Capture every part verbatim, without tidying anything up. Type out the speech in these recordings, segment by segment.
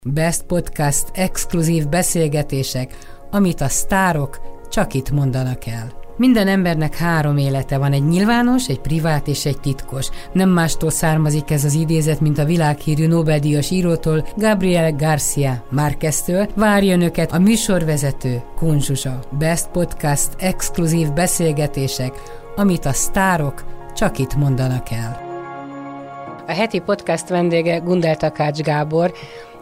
Best Podcast exkluzív beszélgetések, amit a sztárok csak itt mondanak el. Minden embernek három élete van, egy nyilvános, egy privát és egy titkos. Nem mástól származik ez az idézet, mint a világhírű Nobel-díjas írótól, Gabriel García Márqueztől. Várja önöket a műsorvezető, Kun Zsuzsa. Best Podcast exkluzív beszélgetések, amit a sztárok csak itt mondanak el. A heti podcast vendége Gundel Takács Gábor,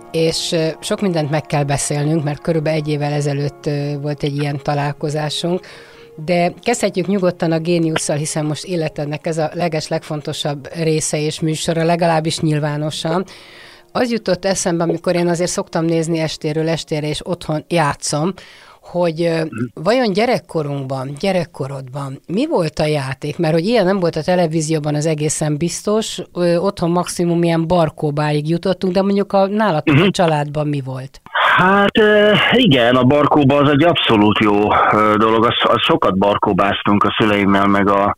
és sok mindent meg kell beszélnünk, mert körülbelül egy évvel ezelőtt volt egy ilyen találkozásunk, de kezdhetjük nyugodtan a géniusszal, hiszen most életednek ez a leges, legfontosabb része és műsora, legalábbis nyilvánosan. Az jutott eszembe, amikor én azért szoktam nézni estéről estére, és otthon játszom, hogy vajon gyerekkorunkban, gyerekkorodban mi volt a játék? Mert hogy ilyen nem volt a televízióban, az egészen biztos, otthon maximum ilyen barkóbáig jutottunk, de mondjuk a nálatok uh-huh. a családban mi volt? Hát igen, a barkóba az egy abszolút jó dolog, az, az sokat barkóbáztunk a szüleimmel, meg a,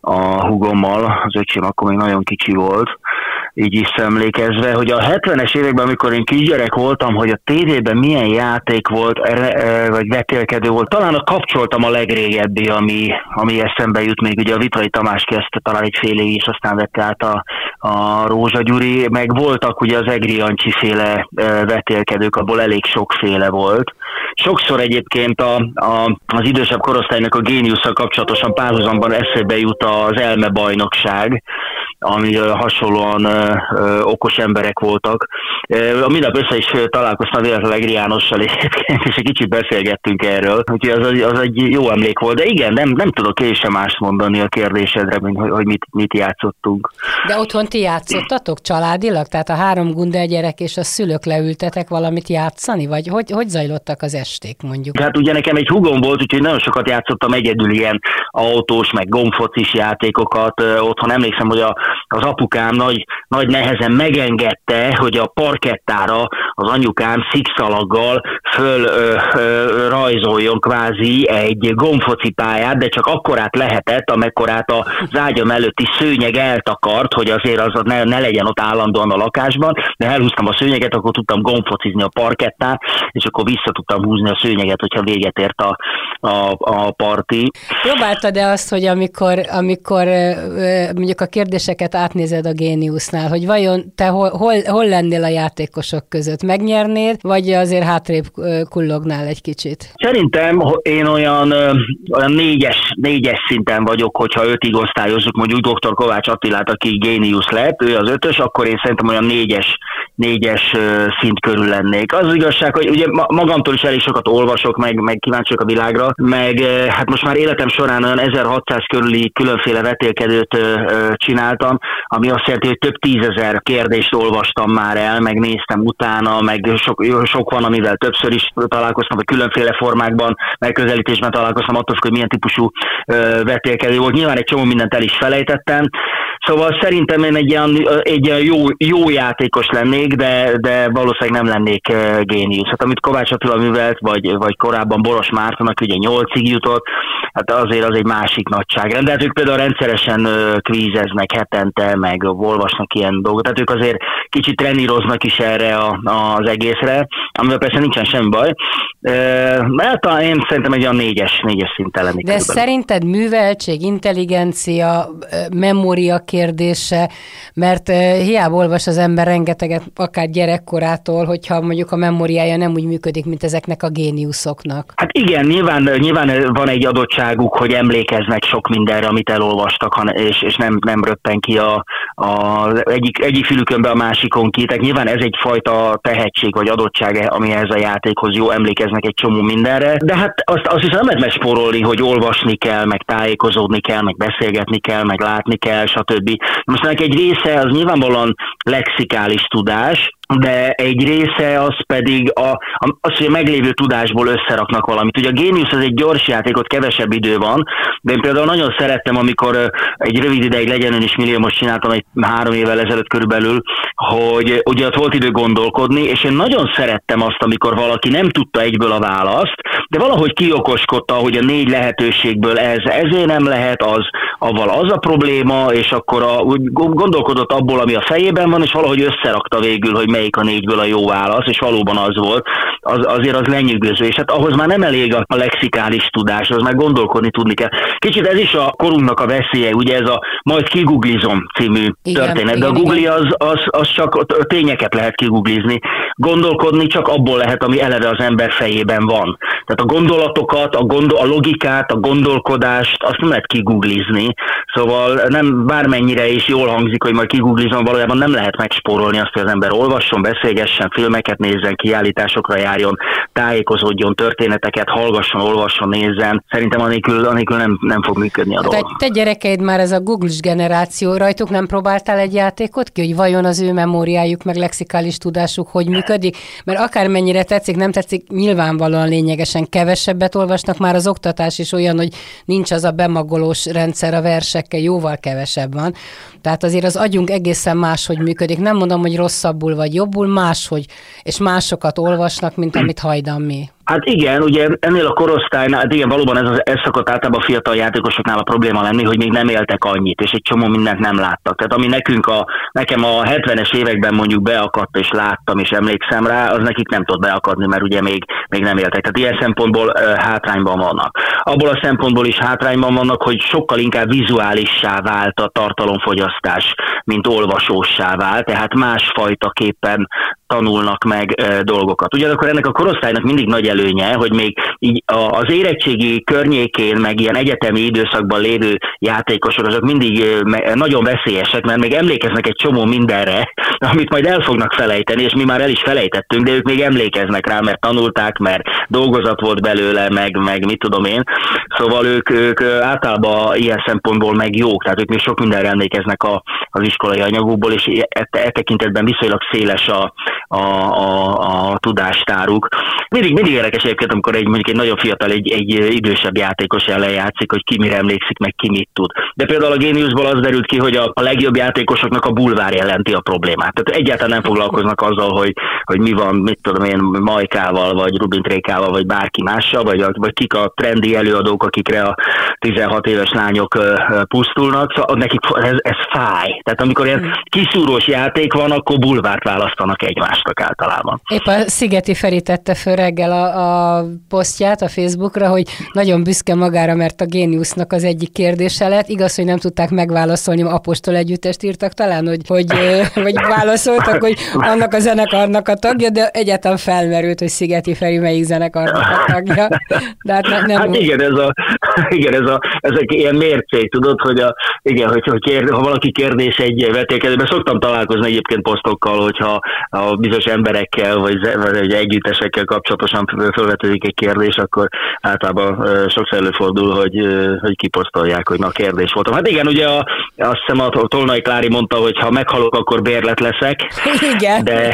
a hugommal, az öcsém akkor még nagyon kicsi volt, így is emlékezve, hogy a hetvenes években, amikor én kisgyerek voltam, hogy a tévében milyen játék volt, vagy vetélkedő volt, talán a kapcsoltam a legrégebbi, ami, ami eszembe jut, még ugye a Vitrai Tamás kezdte talán egy fél évig, és aztán vette át a, a Rózsa Gyuri, meg voltak ugye az Egri Jancsi féle vetélkedők, abból elég sokféle volt. Sokszor egyébként a, a, az idősebb korosztálynak a géniusszal kapcsolatosan párhuzamban eszébe jut az Elme bajnokság, ami hasonlóan ö, ö, okos emberek voltak. A minap össze is találkoztam véletlenül Egri Jánossal, és egy kicsit beszélgettünk erről, úgyhogy az, az egy jó emlék volt. De igen, nem, nem tudok én sem mást mondani a kérdésedre, mint hogy, hogy mit, mit játszottunk. De otthon ti játszottatok családilag? Tehát a három Gundel gyerek és a szülők leültetek valamit játszani? Vagy hogy, hogy zajlottak az esték, mondjuk? Hát ugye nekem egy hugom volt, úgyhogy nagyon sokat játszottam egyedül ilyen autós, meg gombfocis játékokat. Otthon emlékszem, hogy a, az apukám nagy, nagy nehezen megengedte, hogy a parkettára az anyukám szikszalaggal föl ö, ö, rajzoljon kvázi egy gombfoci pályát, de csak akkorát lehetett, amekkorát az ágyam előtti szőnyeg eltakart, hogy azért az ne, ne legyen ott állandóan a lakásban, de elhúztam a szőnyeget, akkor tudtam gombfocizni a parkettán, és akkor vissza tudtam húzni a szőnyeget, hogyha véget ért a, a, a parti. Próbáltad-e azt, hogy amikor, amikor mondjuk a kérdéseket átnézed a géniusznál, hogy vajon te hol, hol, hol lennél a játékosok között? Megnyernéd, vagy azért hátrébb kullognál egy kicsit? Szerintem én olyan, olyan négyes, négyes szinten vagyok, hogyha ötig osztályozzuk, mondjuk doktor Kovács Attilát, aki géniusz lett, ő az ötös, akkor én szerintem olyan négyes, négyes szint körül lennék. Az, az igazság, hogy ugye magamtól is elég sokat olvasok, meg, meg kíváncsiak a világra, meg hát most már életem során olyan ezerhatszáz körüli különféle vetélkedőt csináltam, ami azt jelenti, hogy több tízezer kérdést olvastam már el, meg néztem utána, meg sok, sok van, amivel többször is találkoztam, vagy különféle formákban, megközelítésben találkoztam, attól, hogy milyen típusú vetélkedő volt. Nyilván egy csomó mindent el is felejtettem, szóval szerintem én egy ilyen, egy ilyen jó, jó játékos lennék, de, de valószínűleg nem lennék géniusz. Hát amit Kovács Attila művelt, vagy, vagy korábban Boros Márton, aki ugye nyolcig jutott, hát azért az egy másik nagyságrend. De hát ők például rendszeresen kvízeznek hetente, meg olvasnak ilyen dolgot, tehát ők azért kicsit treníroznak is erre a, az egészre, amivel persze nincsen semmi baj. Mert én szerintem egy olyan négyes, négyes szinten lennék. De körülbelül. Szerinted műveltség, intelligencia, memória kérdése, mert hiába olvas az ember rengeteget, akár gyerekkorától, hogyha mondjuk a memóriája nem úgy működik, mint ezeknek a géniuszoknak. Hát igen, nyilván, nyilván van egy adottságuk, hogy emlékeznek sok mindenre, amit elolvastak, és, és nem, nem röppen ki a, a egyik, egyik fülükönbe a másikon ki. Tehát nyilván ez egyfajta tehetség vagy adottság, ami ehhez a játékhoz jó, emlékeznek egy csomó mindenre. De hát azt, azt hiszem nem lehet megspórolni, hogy olvasni kell, meg tájékozódni kell, meg beszélgetni kell, meg látni kell, stb. Most ennek egy része az nyilvánvalóan lexikális tudás, de egy része az pedig a, a, az, hogy a meglévő tudásból összeraknak valamit. Ugye a géniusz az egy gyors játék, ott kevesebb idő van, de én például nagyon szerettem, amikor egy rövid ideig Legyen Ön is milliómos csináltam egy három évvel ezelőtt körülbelül, hogy ugye ott volt idő gondolkodni, és én nagyon szerettem azt, amikor valaki nem tudta egyből a választ, de valahogy kiokoskodta, hogy a négy lehetőségből ez ezért nem lehet, az, avval az a probléma, és akkor a, úgy gondolkodott abból, ami a fejében van, és valahogy összerakta végül, hogy melyik a négyből a jó válasz, és valóban az volt, az, azért az lenyűgöző, és hát ahhoz már nem elég a lexikális tudás, az már gondolkodni tudni kell. Kicsit ez is a korunknak a veszélye, ugye ez a majd kiguglizom című igen, történet, igen, de a Google az, az, az csak tényeket lehet kiguglizni. Gondolkodni csak abból lehet, ami eleve az ember fejében van. Tehát a gondolatokat, a, gondol, a logikát, a gondolkodást, azt nem lehet kiguglizni. Szóval nem bármennyire is jól hangzik, hogy majd kiguglizom, valójában nem lehet megspórolni azt, hogy az ember olvasson, beszélgessen, filmeket nézzen, kiállításokra járjon, tájékozódjon, történeteket hallgasson, olvasson, nézzen. Szerintem anélkül, anélkül nem, nem fog működni a dolog. Te, te gyerekeid már ez a Google-s generáció, rajtuk nem próbáltál egy játékot ki, hogy vajon az ő memóriájuk, meg lexikális tudásuk hogy működik? Mert akármennyire tetszik, nem tetszik, nyilvánvalóan lényegesen kevesebbet olvasnak, már az oktatás is olyan, hogy nincs az a bemagolós rendszer a versekkel, jóval kevesebb van. Tehát azért az agyunk egészen máshogy működik. Nem mondom, hogy rosszabbul vagy jobbul, máshogy, és másokat olvasnak, mint amit hajdan mi. Hát igen, ugye ennél a korosztálynál, hát igen, valóban ez, ez szokott általában a fiatal játékosoknál a probléma lenni, hogy még nem éltek annyit, és egy csomó mindent nem láttak. Tehát ami nekünk a, nekem a hetvenes években mondjuk beakadt, és láttam, és emlékszem rá, az nekik nem tud beakadni, mert ugye még, még nem éltek. Tehát ilyen szempontból uh, hátrányban vannak. Abból a szempontból is hátrányban vannak, hogy sokkal inkább vizuálissá vált a tartalomfogyasztás, mint olvasóssá vált, tehát másfajtaképpen tanulnak meg e, dolgokat. Ugyanakkor ennek a korosztálynak mindig nagy előnye, hogy még így az érettségi környékén, meg ilyen egyetemi időszakban lévő játékosok, azok mindig e, nagyon veszélyesek, mert még emlékeznek egy csomó mindenre, amit majd el fognak felejteni, és mi már el is felejtettünk, de ők még emlékeznek rá, mert tanulták, mert dolgozat volt belőle, meg, meg mit tudom én. Szóval ők, ők általában ilyen szempontból meg jók, tehát ők még sok mindenre emlékeznek a, az iskolai anyagokból, és e, e tekintetben viszonylag széles a A, a, a tudástáruk. Mindig, mindig érdekes egyébként, amikor egy, mondjuk egy nagyon fiatal, egy, egy idősebb játékos ellen játszik, hogy ki mire emlékszik, meg ki mit tud. De például a Géniusból az derült ki, hogy a, a legjobb játékosoknak a bulvár jelenti a problémát. Tehát egyáltalán nem foglalkoznak azzal, hogy, hogy mi van, mit tudom én, Majkával, vagy Rubin Trékával, vagy bárki mással, vagy, vagy kik a trendi előadók, akikre a tizenhat éves lányok uh, pusztulnak. Szóval nekik ez, ez fáj. Tehát amikor ilyen kiszúrós játék van, akkor bulvárt választanak egymást. Általában. Épp a Szigeti Feri tette föl reggel a, a posztját a Facebookra, hogy nagyon büszke magára, mert a Géniusnak az egyik kérdése lett. Igaz, hogy nem tudták megválaszolni, Apostol együttest írtak talán, hogy, hogy vagy válaszoltak, hogy annak a zenekarnak a tagja, de egyáltalán felmerült, hogy Szigeti Feri melyik zenekarnak a tagja. De hát, ne, nem hát igen, ez a, igen, ez a, ezek ilyen mércék, tudod, hogy, a, igen, hogy, hogy kér, ha valaki kérdés egy vetélkedőben, szoktam találkozni egyébként posztokkal, hogyha a bizonyos emberekkel, vagy, vagy együttesekkel kapcsolatosan felvetődik egy kérdés, akkor általában sokszor előfordul, hogy, hogy kiposztolják, hogy na kérdés voltam. Hát igen, ugye a, azt hiszem a Tolnai Klári mondta, hogy ha meghalok, akkor bérlet leszek. Igen. De,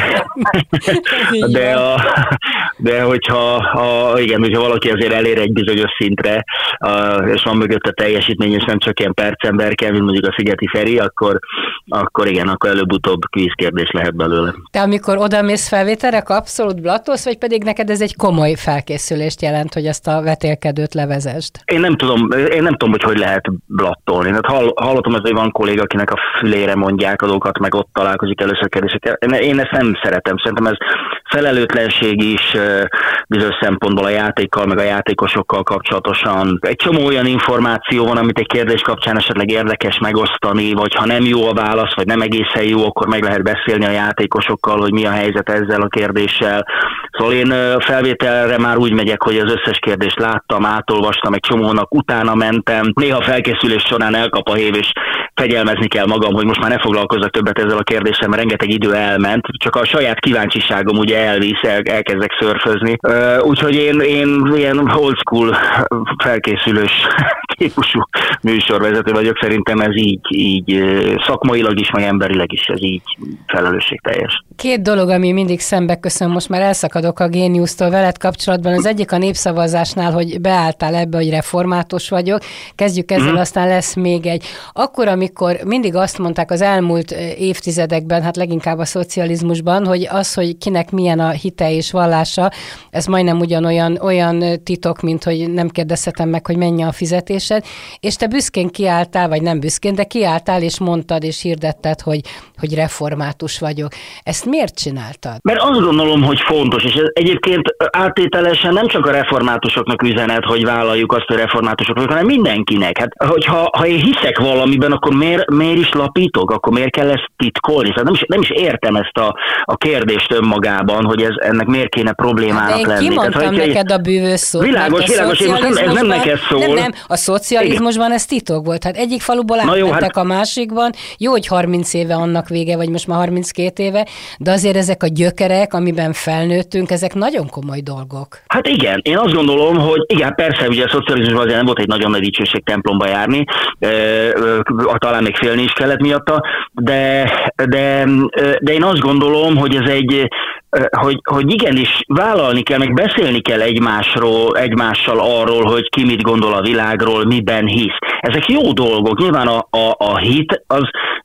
de, a, de hogyha, a, igen, hogyha valaki azért elér egy bizonyos szintre, a, és van mögött a teljesítmény, és nem csak ilyen percemberkel, mint mondjuk a Szigeti Feri, akkor, akkor igen, akkor előbb-utóbb kvízkérdés lehet belőle. Te amikor odamész felvételre, abszolút blatolsz, vagy pedig neked ez egy komoly felkészülést jelent, hogy ezt a vetélkedőt levezesd? Én nem tudom, én nem tudom, hogy hogy lehet blattolni. Hát hall, hallottam, hogy van kolléga, akinek a fülére mondják a dolgokat, meg ott találkozik először kérdésekkel. Én ezt nem szeretem. Szerintem ez felelőtlenség is bizonyos szempontból a játékkal, meg a játékosokkal kapcsolatosan. Egy csomó olyan információ van, amit egy kérdés kapcsán esetleg érdekes megosztani, vagy ha nem jó a válasz, vagy nem egészen jó, akkor meg lehet beszélni a játékosokkal, hogy mi a helyzet ezzel a kérdéssel. Szóval én felvételre már úgy megyek, hogy az összes kérdést láttam, átolvastam, egy csomónak utána mentem. Néha felkészülés során elkap a hév, és fegyelmezni kell magam, hogy most már ne foglalkozzak többet ezzel a kérdéssel, mert rengeteg idő elment. Csak a saját kíváncsiságom ugye elvisz, el, elkezdek szörfözni. Úgyhogy én, én ilyen old school felkészülős típusú műsorvezető vagyok. Szerintem ez így, így szakmailag is, meg emberileg is ez így felelősségteljes. Két dolog, ami mindig szembe köszön, most már elszakadok a Géniustól veled kapcsolatban. Az egyik a népszavazásnál, hogy beálltál ebbe, hogy református vagyok. Kezdjük ezzel, mm. aztán lesz még egy. Akkor, amikor mindig azt mondták az elmúlt évtizedekben, hát leginkább a szocializmusban, hogy az, hogy kinek milyen a hite és vallása, ez majdnem ugyanolyan olyan titok, mint hogy nem kérdezhetem meg, hogy mennyi a fizetés. beszélgetésed, és te büszkén kiálltál, vagy nem büszkén, de kiálltál, és mondtad, és hirdetted, hogy, hogy református vagyok. Ezt miért csináltad? Mert azt gondolom, hogy fontos, és ez egyébként áttételesen nem csak a reformátusoknak üzenet, hogy vállaljuk azt, hogy reformátusok vagyok, hanem mindenkinek. Hát, hogyha ha én hiszek valamiben, akkor miért, miért is lapítok? Akkor miért kell ezt titkolni? Szóval nem is, nem is értem ezt a, a kérdést önmagában, hogy ez, ennek miért kéne problémának hát lenni. Én kimondtam Tehát, neked a bűvös szót. Világos, világos, én most nem, ez nem neked szól. Nem, nem, a szocializmusban ez titok volt. Hát egyik faluból átmentek hát... a másikban. Jó, hogy harminc éve annak vége, vagy most már harminckét éve, de azért ezek a gyökerek, amiben felnőttünk, ezek nagyon komoly dolgok. Hát igen, én azt gondolom, hogy igen, persze, ugye a szocializmusban azért nem volt egy nagyon nagy dicsőség templomba járni, talán még félni is kellett miatta, de, de, de én azt gondolom, hogy ez egy Hogy, hogy igenis vállalni kell, meg beszélni kell egymásról, egymással arról, hogy ki mit gondol a világról, miben hisz. Ezek jó dolgok. Nyilván a, a, a hit, az,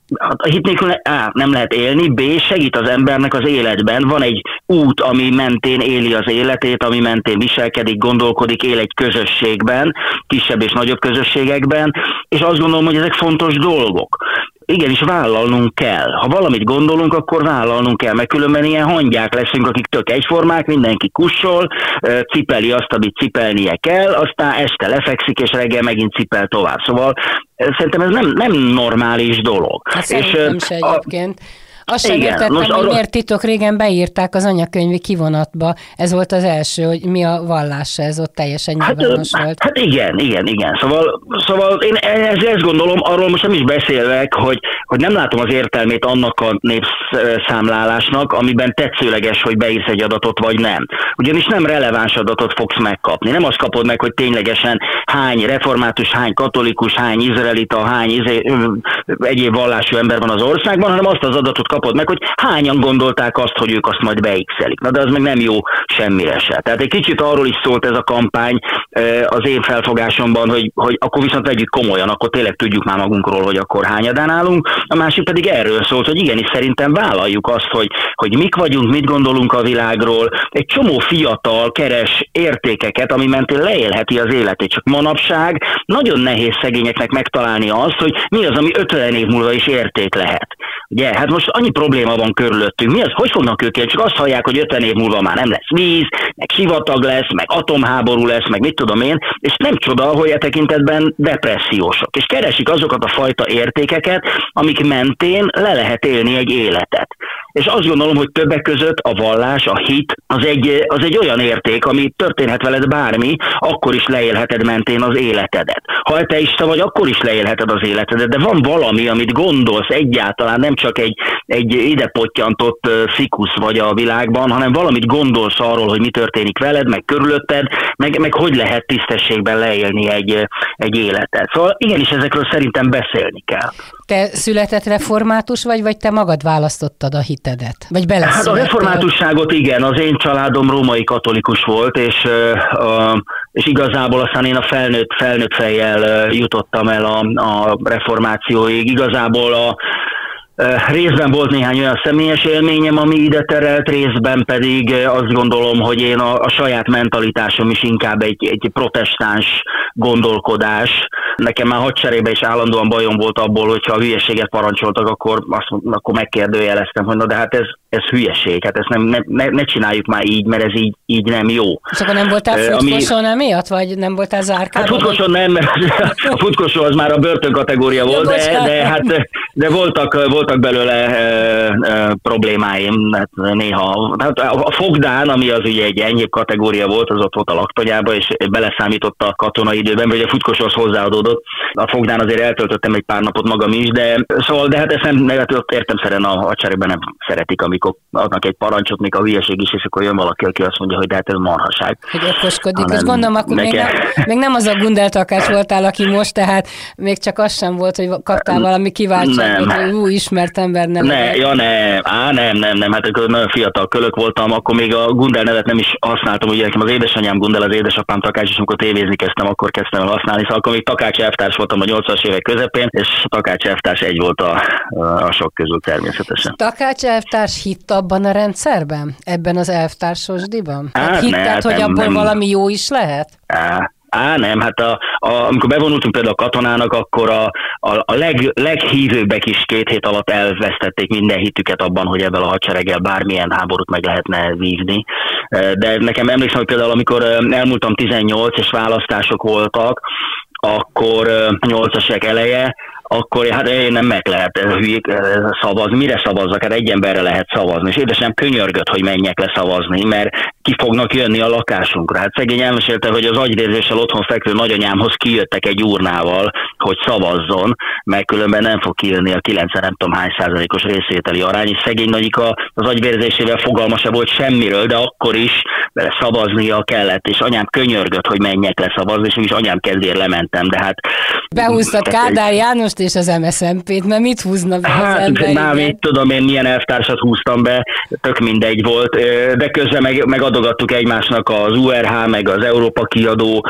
a hit nélkül A, nem lehet élni, B, segít az embernek az életben. Van egy út, ami mentén éli az életét, ami mentén viselkedik, gondolkodik, él egy közösségben, kisebb és nagyobb közösségekben, és azt gondolom, hogy ezek fontos dolgok. Igenis vállalnunk kell. Ha valamit gondolunk, akkor vállalnunk kell, mert különben ilyen hangyák leszünk, akik tök egyformák, mindenki kussol, cipeli azt, amit cipelnie kell, aztán este lefekszik, és reggel megint cipel tovább. Szóval szerintem ez nem, nem normális dolog. Hát szerintem se egyébként. Azt sem értettem, hogy arra... miért titok, régen beírták az anyakönyvi kivonatba. Ez volt az első, hogy mi a vallása, ez ott teljesen nyilvános hát, volt. Hát igen, igen, igen. Szóval, szóval én ezt, ezt gondolom, arról most nem is beszélek, hogy, hogy nem látom az értelmét annak a népszámlálásnak, amiben tetszőleges, hogy beírsz egy adatot, vagy nem. Ugyanis nem releváns adatot fogsz megkapni. Nem azt kapod meg, hogy ténylegesen hány református, hány katolikus, hány izraelita, hány izé, egyéb vallású ember van az országban, hanem azt az adatot kapod meg, hogy hányan gondolták azt, hogy ők azt majd beixelik. Na de az meg nem jó semmire se. Tehát egy kicsit arról is szólt ez a kampány az én felfogásomban, hogy, hogy akkor viszont vegyük komolyan, akkor tényleg tudjuk már magunkról, hogy akkor hányadán állunk. A másik pedig erről szólt, hogy igenis szerintem vállaljuk azt, hogy, hogy mik vagyunk, mit gondolunk a világról. Egy csomó fiatal keres értékeket, ami mentén leélheti az életét. Csak manapság nagyon nehéz szegényeknek megtalálni azt, hogy mi az, ami ötven év múlva is érték lehet. Ugye, hát most annyi probléma van körülöttünk. Mi az? Hogy fognak ők el? Csak azt hallják, hogy ötven év múlva már nem lesz víz, meg sivatag lesz, meg atomháború lesz, meg mit tudom én, és nem csoda, hogy e tekintetben depressziósok. És keresik azokat a fajta értékeket, amik mentén le lehet élni egy életet. És azt gondolom, hogy többek között a vallás, a hit, az egy, az egy olyan érték, ami történhet veled bármi, akkor is leélheted mentén az életedet. Ha ateista vagy, akkor is leélheted az életedet, de van valami, amit gondolsz egyáltalán, nem csak egy, egy ide pottyantott fikusz vagy a világban, hanem valamit gondolsz arról, hogy mi történik veled, meg körülötted, meg, meg hogy lehet tisztességben leélni egy, egy életet. Szóval igenis ezekről szerintem beszélni kell. Te született református vagy, vagy te magad választottad a hitedet? Vagy beleszülettél? Hát a reformátusságot igen, az én családom római katolikus volt, és, és igazából aztán én a felnőtt, felnőtt fejjel jutottam el a, a reformációig. Igazából a részben volt néhány olyan személyes élményem, ami ide terelt, részben pedig azt gondolom, hogy én a, a saját mentalitásom is inkább egy, egy protestáns gondolkodás. Nekem már hadseregben is állandóan bajom volt abból, hogyha a hülyeséget parancsoltak, akkor, azt, akkor megkérdőjeleztem, hogy na de hát ez, ez hülyeség, hát ezt nem, ne, ne, ne csináljuk már így, mert ez így, így nem jó. És akkor nem voltál futkoson emiatt, vagy nem voltál zárkában? Hát futkoson nem, mert a futkosó az már a börtön kategória volt, de, de, hát, de voltak, voltak belőle e, e, problémáim, hát néha. Hát a fogdán, ami az ugye egy enyhébb kategória volt, az ott volt a laktanyába, és beleszámított a katonai időben, vagy a futkosóhoz hozzáadódott. A fogdán azért eltöltöttem egy pár napot magam is, de szóval, de hát ezt nem, értemszerűen a hadseregben nem szeretik, amikor adnak egy parancsot, még a hülyeség is, és akkor jön valaki, aki azt mondja, hogy de hát ez marhaság. Hogy okoskodik, azt gondolom, akkor még nem, még nem az a Gundel Takács voltál, aki most, tehát még csak az sem volt, hogy kaptál valami kiváltságot, hogy ú, ismert ember nem. Ne, ja nem, á nem, nem, nem, hát akkor nagyon fiatal kölök voltam, akkor még a Gundel nevet nem is használtam, ugye nekem az édesanyám Gundel, az édesapám Takács, és amikor tévézni kezdtem, akkor kezdtem el használni, szóval akkor még Takács elvtárs voltam a nyolcvanas évek közepén, és Takács elvtárs egy volt a, a sok közül természetesen. Takács elvtárs hitt abban a rendszerben? Ebben az elvtársosdiban? Hát, hát hitted, hogy nem, abból nem. valami jó is lehet? Á, Á, nem, hát a, a, amikor bevonultunk például a katonának, akkor a, a, a leg, leghívőbbek is két hét alatt elvesztették minden hitüket abban, hogy ebben a hadsereggel bármilyen háborút meg lehetne vívni. De nekem emlékszem, hogy például amikor elmúltam tizennyolc és választások voltak, akkor nyolcasok eleje, akkor hát én nem meg lehet hülyék szavazni. Mire szavazzak? Hát egy emberre lehet szavazni. És édesem könyörgött, hogy menjek le szavazni, mert ki fognak jönni a lakásunkra. Hát szegény elmesélte, hogy az agyvérzéssel otthon fekvő nagyanyámhoz kijöttek egy urnával, hogy szavazzon, mert különben nem fog kijönni a kilencven nem tudom hány százalékos részvételi arány, és szegény nagyika az agyvérzésével fogalma se volt semmiről, de akkor is szavaznia kellett, és anyám könyörgött, hogy menjek le szavazni, és is anyám kedvéért lementem, de hát... Behúztad Kádár Jánost és az em es em pét, mert mit húzna be az hát, ember? Hát nem tudom én milyen elvtársat húztam be, tök mindegy volt, de közben meg, megadogattuk egymásnak az u er há, meg az Európa kiadó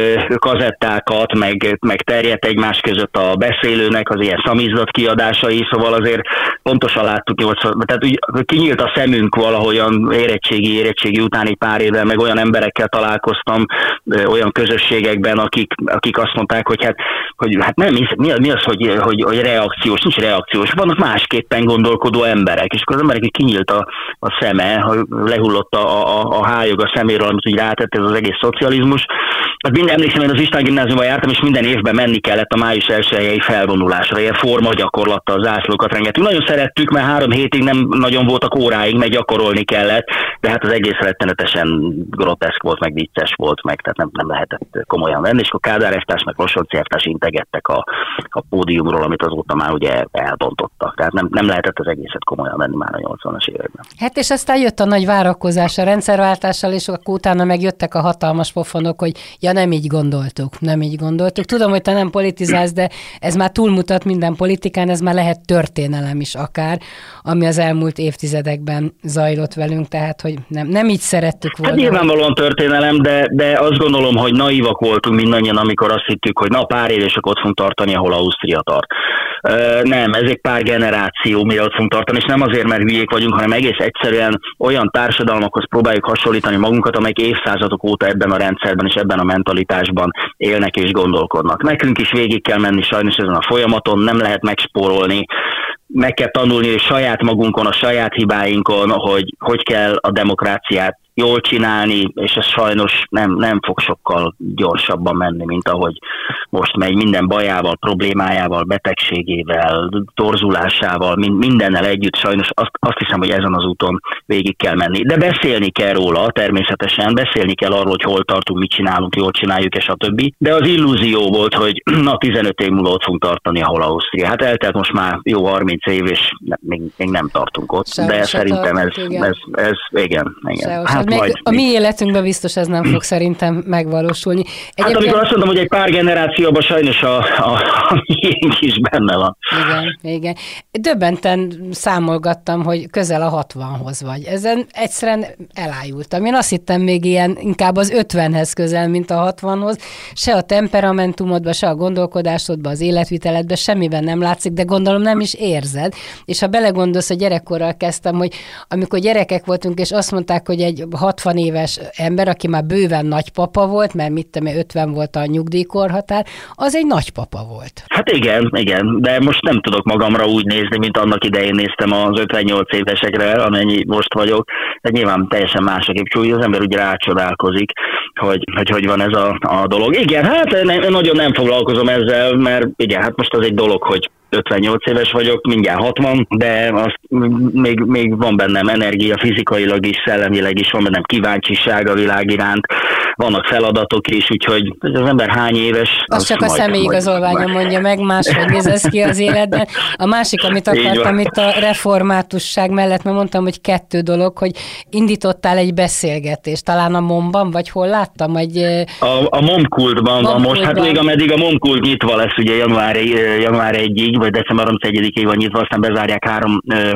kazettákat, meg, meg terjedt egymás között a beszélőnek az ilyen szamizdat kiadásai, szóval azért pontosan láttuk, nyolcvan, tehát úgy, kinyílt a szemünk valahogyan érettségi, érettségi után egy pár évvel, meg olyan emberekkel találkoztam, olyan közösségekben, akik, akik azt mondták, hogy hát, hogy hát nem, mi, mi az, hogy, hogy, hogy reakciós, nincs reakciós, vannak másképpen gondolkodó emberek, és akkor az emberek kinyílt a, a szeme, hogy lehullott a, a, a hályog a szeméről, amit úgy rátett ez az egész szocializmus. Hát minden, emlékszem, én az István gimnáziumban jártam, és minden évben menni kellett a május elsejei felvonulásra, ilyen forma gyakorlattal zászlókat rengetünk. Nagyon szerettük, mert három hétig nem nagyon voltak óráink, meg gyakorolni kellett, de hát az egész rettenetesen groteszk volt, meg vicces volt, meg tehát nem, nem lehetett komolyan venni, és akkor Kádár elvtárs, meg Losonczy elvtárs integettek a, a pódiumról, amit azóta már ugye elbontottak. Tehát nem, nem lehetett az egészet komolyan venni már a nyolcvanas években. Hát és aztán jött a nagy várakozás a rendszerváltással, és akkor utána megjöttek a hatalmas pofonok, hogy ja, nem így gondoltuk, nem így gondoltuk. Tudom, hogy te nem politizálsz, de ez már túlmutat minden politikán, ez már lehet történelem is akár, ami az elmúlt évtizedekben zajlott velünk, tehát hogy nem, nem így szerettük volna. Hát nyilvánvalóan történelem, de, de azt gondolom, hogy naívak voltunk mindannyian, amikor azt hittük, hogy na pár év és akkor ott fogunk tartani, ahol Ausztria tart. Uh, nem, ez egy pár generáció, mire ott fogunk tartani, és nem azért, mert hülyék vagyunk, hanem egész egyszerűen olyan társadalmakhoz próbáljuk hasonlítani magunkat, amelyek évszázadok óta ebben a rendszerben és ebben a mentalitásban élnek és gondolkodnak. Nekünk is végig kell menni sajnos ezen a folyamaton, nem lehet megspórolni, meg kell tanulni és saját magunkon, a saját hibáinkon, hogy hogy kell a demokráciát jól csinálni, és ez sajnos nem, nem fog sokkal gyorsabban menni, mint ahogy most megy, minden bajával, problémájával, betegségével, torzulásával, mindennel együtt sajnos azt, azt hiszem, hogy ezen az úton végig kell menni. De beszélni kell róla, természetesen, beszélni kell arról, hogy hol tartunk, mit csinálunk, jól csináljuk, és a többi. De az illúzió volt, hogy na tizenöt év múlva ott fogunk tartani, ahol Ausztria. Hát eltelt most már jó harminc év, és még, még nem tartunk ott. Sehol de szerintem ez, igen. Ez, ez, igen, igen. Hát még majd, a mi életünkben biztos ez nem fog szerintem megvalósulni. Egyébként... Hát amikor azt mondom, hogy egy pár generációban sajnos a, a, a miénk is benne van. Igen, igen. Döbbenten számolgattam, hogy közel a hatvanhoz vagy. Ezen egyszerűen elájultam. Én azt hittem még ilyen inkább az ötvenhez közel, mint a hatvanhoz. Se a temperamentumodban, se a gondolkodásodban, az életviteledben semmiben nem látszik, de gondolom nem is érzed. És ha belegondolsz, a gyerekkorral kezdtem, hogy amikor gyerekek voltunk, és azt mondták, hogy egy hatvan éves ember, aki már bőven nagypapa volt, mert mit tudom, ötven volt a nyugdíjkorhatár, az egy nagypapa volt. Hát igen, igen, de most nem tudok magamra úgy nézni, mint annak idején néztem az ötvennyolc évesekre, amennyi most vagyok, de nyilván teljesen más a képcsúly, az ember úgy rácsodálkozik, hogy, hogy hogy van ez a, a dolog. Igen, hát ne, nagyon nem foglalkozom ezzel, mert igen, hát most az egy dolog, hogy ötvennyolc éves vagyok, mindjárt hatvan, de azt még, még van bennem energia, fizikailag is, szellemileg is, van bennem kíváncsiság a világ iránt, vannak feladatok is, úgyhogy az ember hány éves... Az, az csak a személyigazolványon mondja meg, máshogy néz ez ki az életben. A másik, amit akartam itt a reformátusság mellett, mert mondtam, hogy kettő dolog, hogy indítottál egy beszélgetést, talán a MOM-ban, vagy hol láttam? Egy, a, a MOM-kultban van most, hát még ameddig a MOM-kult nyitva lesz, ugye január, január elsejéig, vagy december harmincegyedikéig van nyitva, aztán bezárják három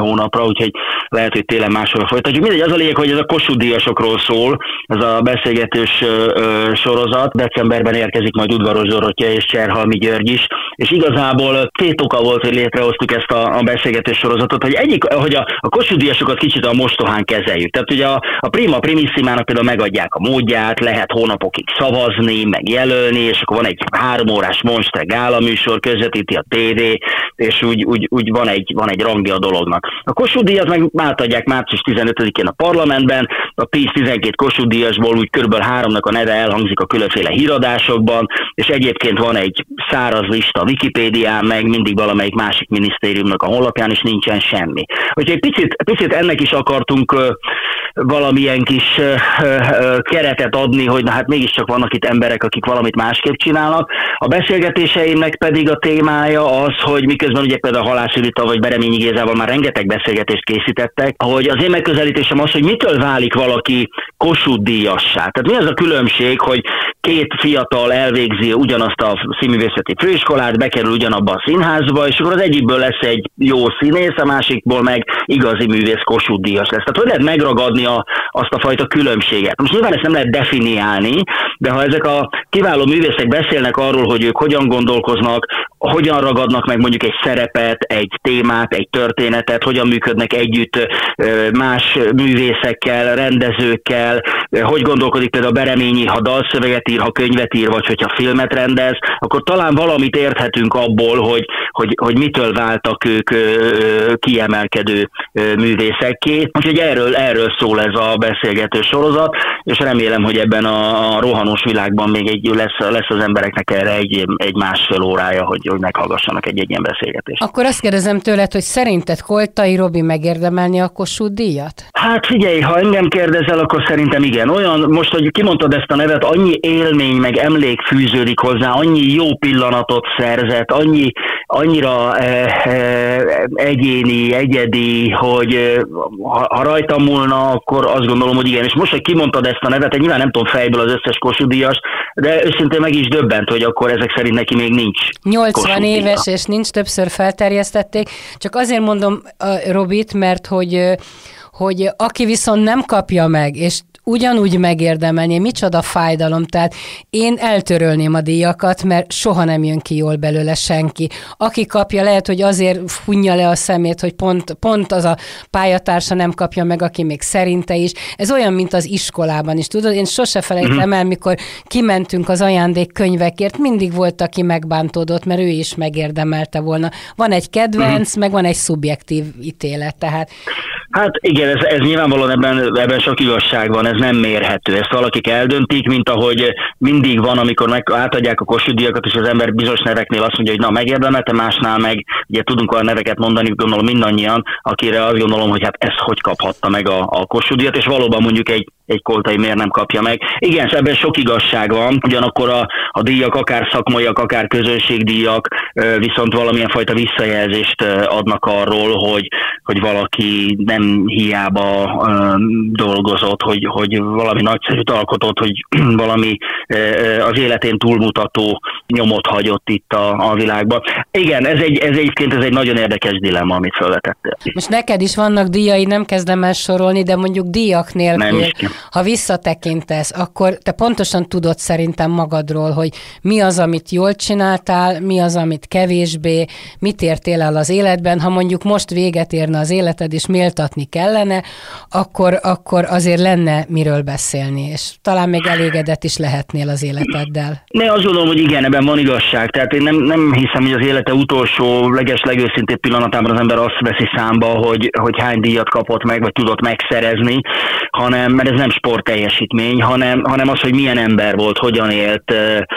hónapra, úgyhogy lehet, hogy télen máshol folytatjuk. Mindegy, az a lényeg, hogy ez a Kossuth-díjasokról szól, ez a beszélgetős ö, sorozat. Decemberben érkezik majd Udvaros Dorottya és Cserhalmi György is, és igazából két oka volt, hogy létrehoztuk ezt a, a beszélgetős sorozatot, hogy egyik, hogy a, a Kossuth-díjasokat kicsit a mostohán kezeljük. Tehát ugye a, a Prima Primissimának például megadják a módját, lehet hónapokig szavazni, meg jelölni, és akkor van egy három órás monster gála műsor, közvetíti a tévé, és úgy, úgy, úgy van, egy, van egy rangja a dolognak. A Kossuth-díjat meg átadják március tizenötödikén a parlamentben, a tíz-tizenkét Kossuth-díjasból úgy körülbelül háromnak a neve elhangzik a különféle híradásokban, és egyébként van egy száraz lista a Wikipédián, meg mindig valamelyik másik minisztériumnak a honlapján, és nincsen semmi. Úgyhogy picit, picit ennek is akartunk uh, valamilyen kis uh, uh, keretet adni, hogy na hát mégiscsak vannak itt emberek, akik valamit másképp csinálnak. A beszélgetéseimnek pedig a témája az, hogy miközben ugye például a Halász Judittal vagy Bereményi Gézával már rengeteg beszélgetést készítettek, hogy az én megközelítésem az, hogy mitől válik valaki Kossuth-díjassá. Tehát mi az a különbség, hogy két fiatal elvégzi ugyanazt a színművészeti főiskolát, bekerül ugyanabba a színházba, és akkor az egyikből lesz egy jó színész, a másikból meg igazi művész Kossuth-díjas lesz. Tehát hogy lehet megragadni a, azt a fajta különbséget? Most nyilván ezt nem lehet definiálni, de ha ezek a kiváló művészek beszélnek arról, hogy ők hogyan gondolkoznak, hogyan ragadnak meg mondjuk egy szerepet, egy témát, egy történetet, hogyan működnek együtt más művészekkel, rendezőkkel, hogy gondolkodik például Bereményi, ha dalszöveget ír, ha könyvet ír, vagy hogyha filmet rendez, akkor talán valamit érthetünk abból, hogy, hogy, hogy mitől váltak ők kiemelkedő művészekké. Úgyhogy erről, erről szól ez a beszélgető sorozat, és remélem, hogy ebben a, a rohanós világban még egy, lesz, lesz az embereknek erre egy, egy másfél órája, hogy, hogy meghallgassanak egy, egy ilyen beszélgetést. Akkor azt kérdezem tőled, hogy szerinted Koltai Robi megérdemelni a Kossuth-díjat? Hát figyelj, ha engem kérdezel, akkor szerintem igen. Olyan, most, hogy kimondtad ezt a nevet, annyi élmény meg emlék fűződik hozzá, annyi jó pillanatot szerzett, annyi, annyira eh, eh, egyéni, egyedi, hogy eh, ha, ha rajtam múlna, akkor azt gondolom, hogy igen. És most, hogy kimondtad ezt a nevet, egy nyilván nem tudom fejből az összes Kossuth-díjas, de őszintén meg is döbbent, hogy akkor ezek szerint neki még nincs nyolcvan éves, és nincs, többször felterjesztették. Csak azért mondom uh, Robit, mert hogy, hogy aki viszont nem kapja meg, és ugyanúgy megérdemelni, micsoda fájdalom, tehát én eltörölném a díjakat, mert soha nem jön ki jól belőle senki. Aki kapja, lehet, hogy azért hunja le a szemét, hogy pont, pont az a pályatársa nem kapja meg, aki még szerinte is. Ez olyan, mint az iskolában is, tudod? Én sose felejtem el, mikor kimentünk az ajándékkönyvekért, mindig volt, aki megbántódott, mert ő is megérdemelte volna. Van egy kedvenc, meg van egy szubjektív ítélet, tehát... Hát igen, ez, ez nyilvánvalóan ebben, ebben sok igazság van, ez nem mérhető. Ezt valakik eldöntik, mint ahogy mindig van, amikor meg átadják a Kossuth-díjakat, és az ember bizonyos neveknél azt mondja, hogy na megérdemelte, másnál meg, ugye tudunk olyan neveket mondani, gondolom mindannyian, akire azt gondolom, hogy hát ezt hogy kaphatta meg a, a Kossuth-díjat, és valóban mondjuk egy, egy Koltai miért nem kapja meg. Igen, ebben sok igazság van, ugyanakkor a, a díjak, akár szakmaiak, akár közönségdíjak, viszont valamilyen fajta visszajelzést adnak arról, hogy, hogy valaki nem hiába um, dolgozott, hogy, hogy valami nagyszerűt alkotott, hogy valami uh, az életén túlmutató nyomot hagyott itt a, a világban. Igen, ez egy, ez egyébként ez egy nagyon érdekes dilemma, amit felvetettél. Most neked is vannak díjai, nem kezdem el sorolni, de mondjuk díjak nélkül, ha visszatekintesz, akkor te pontosan tudod szerintem magadról, hogy mi az, amit jól csináltál, mi az, amit kevésbé, mit értél el az életben, ha mondjuk most véget érne az életed, és méltatni kellene, akkor, akkor azért lenne miről beszélni, és talán még elégedett is lehetnél az életeddel. Ne, azt gondolom, hogy igen, ebben van igazság. Tehát én nem, nem hiszem, hogy az élete utolsó, leges, legőszintébb pillanatában az ember azt veszi számba, hogy, hogy hány díjat kapott meg, vagy tudott megszerezni, hanem, mert ez nem sportteljesítmény, hanem, hanem az, hogy milyen ember volt, hogyan élt,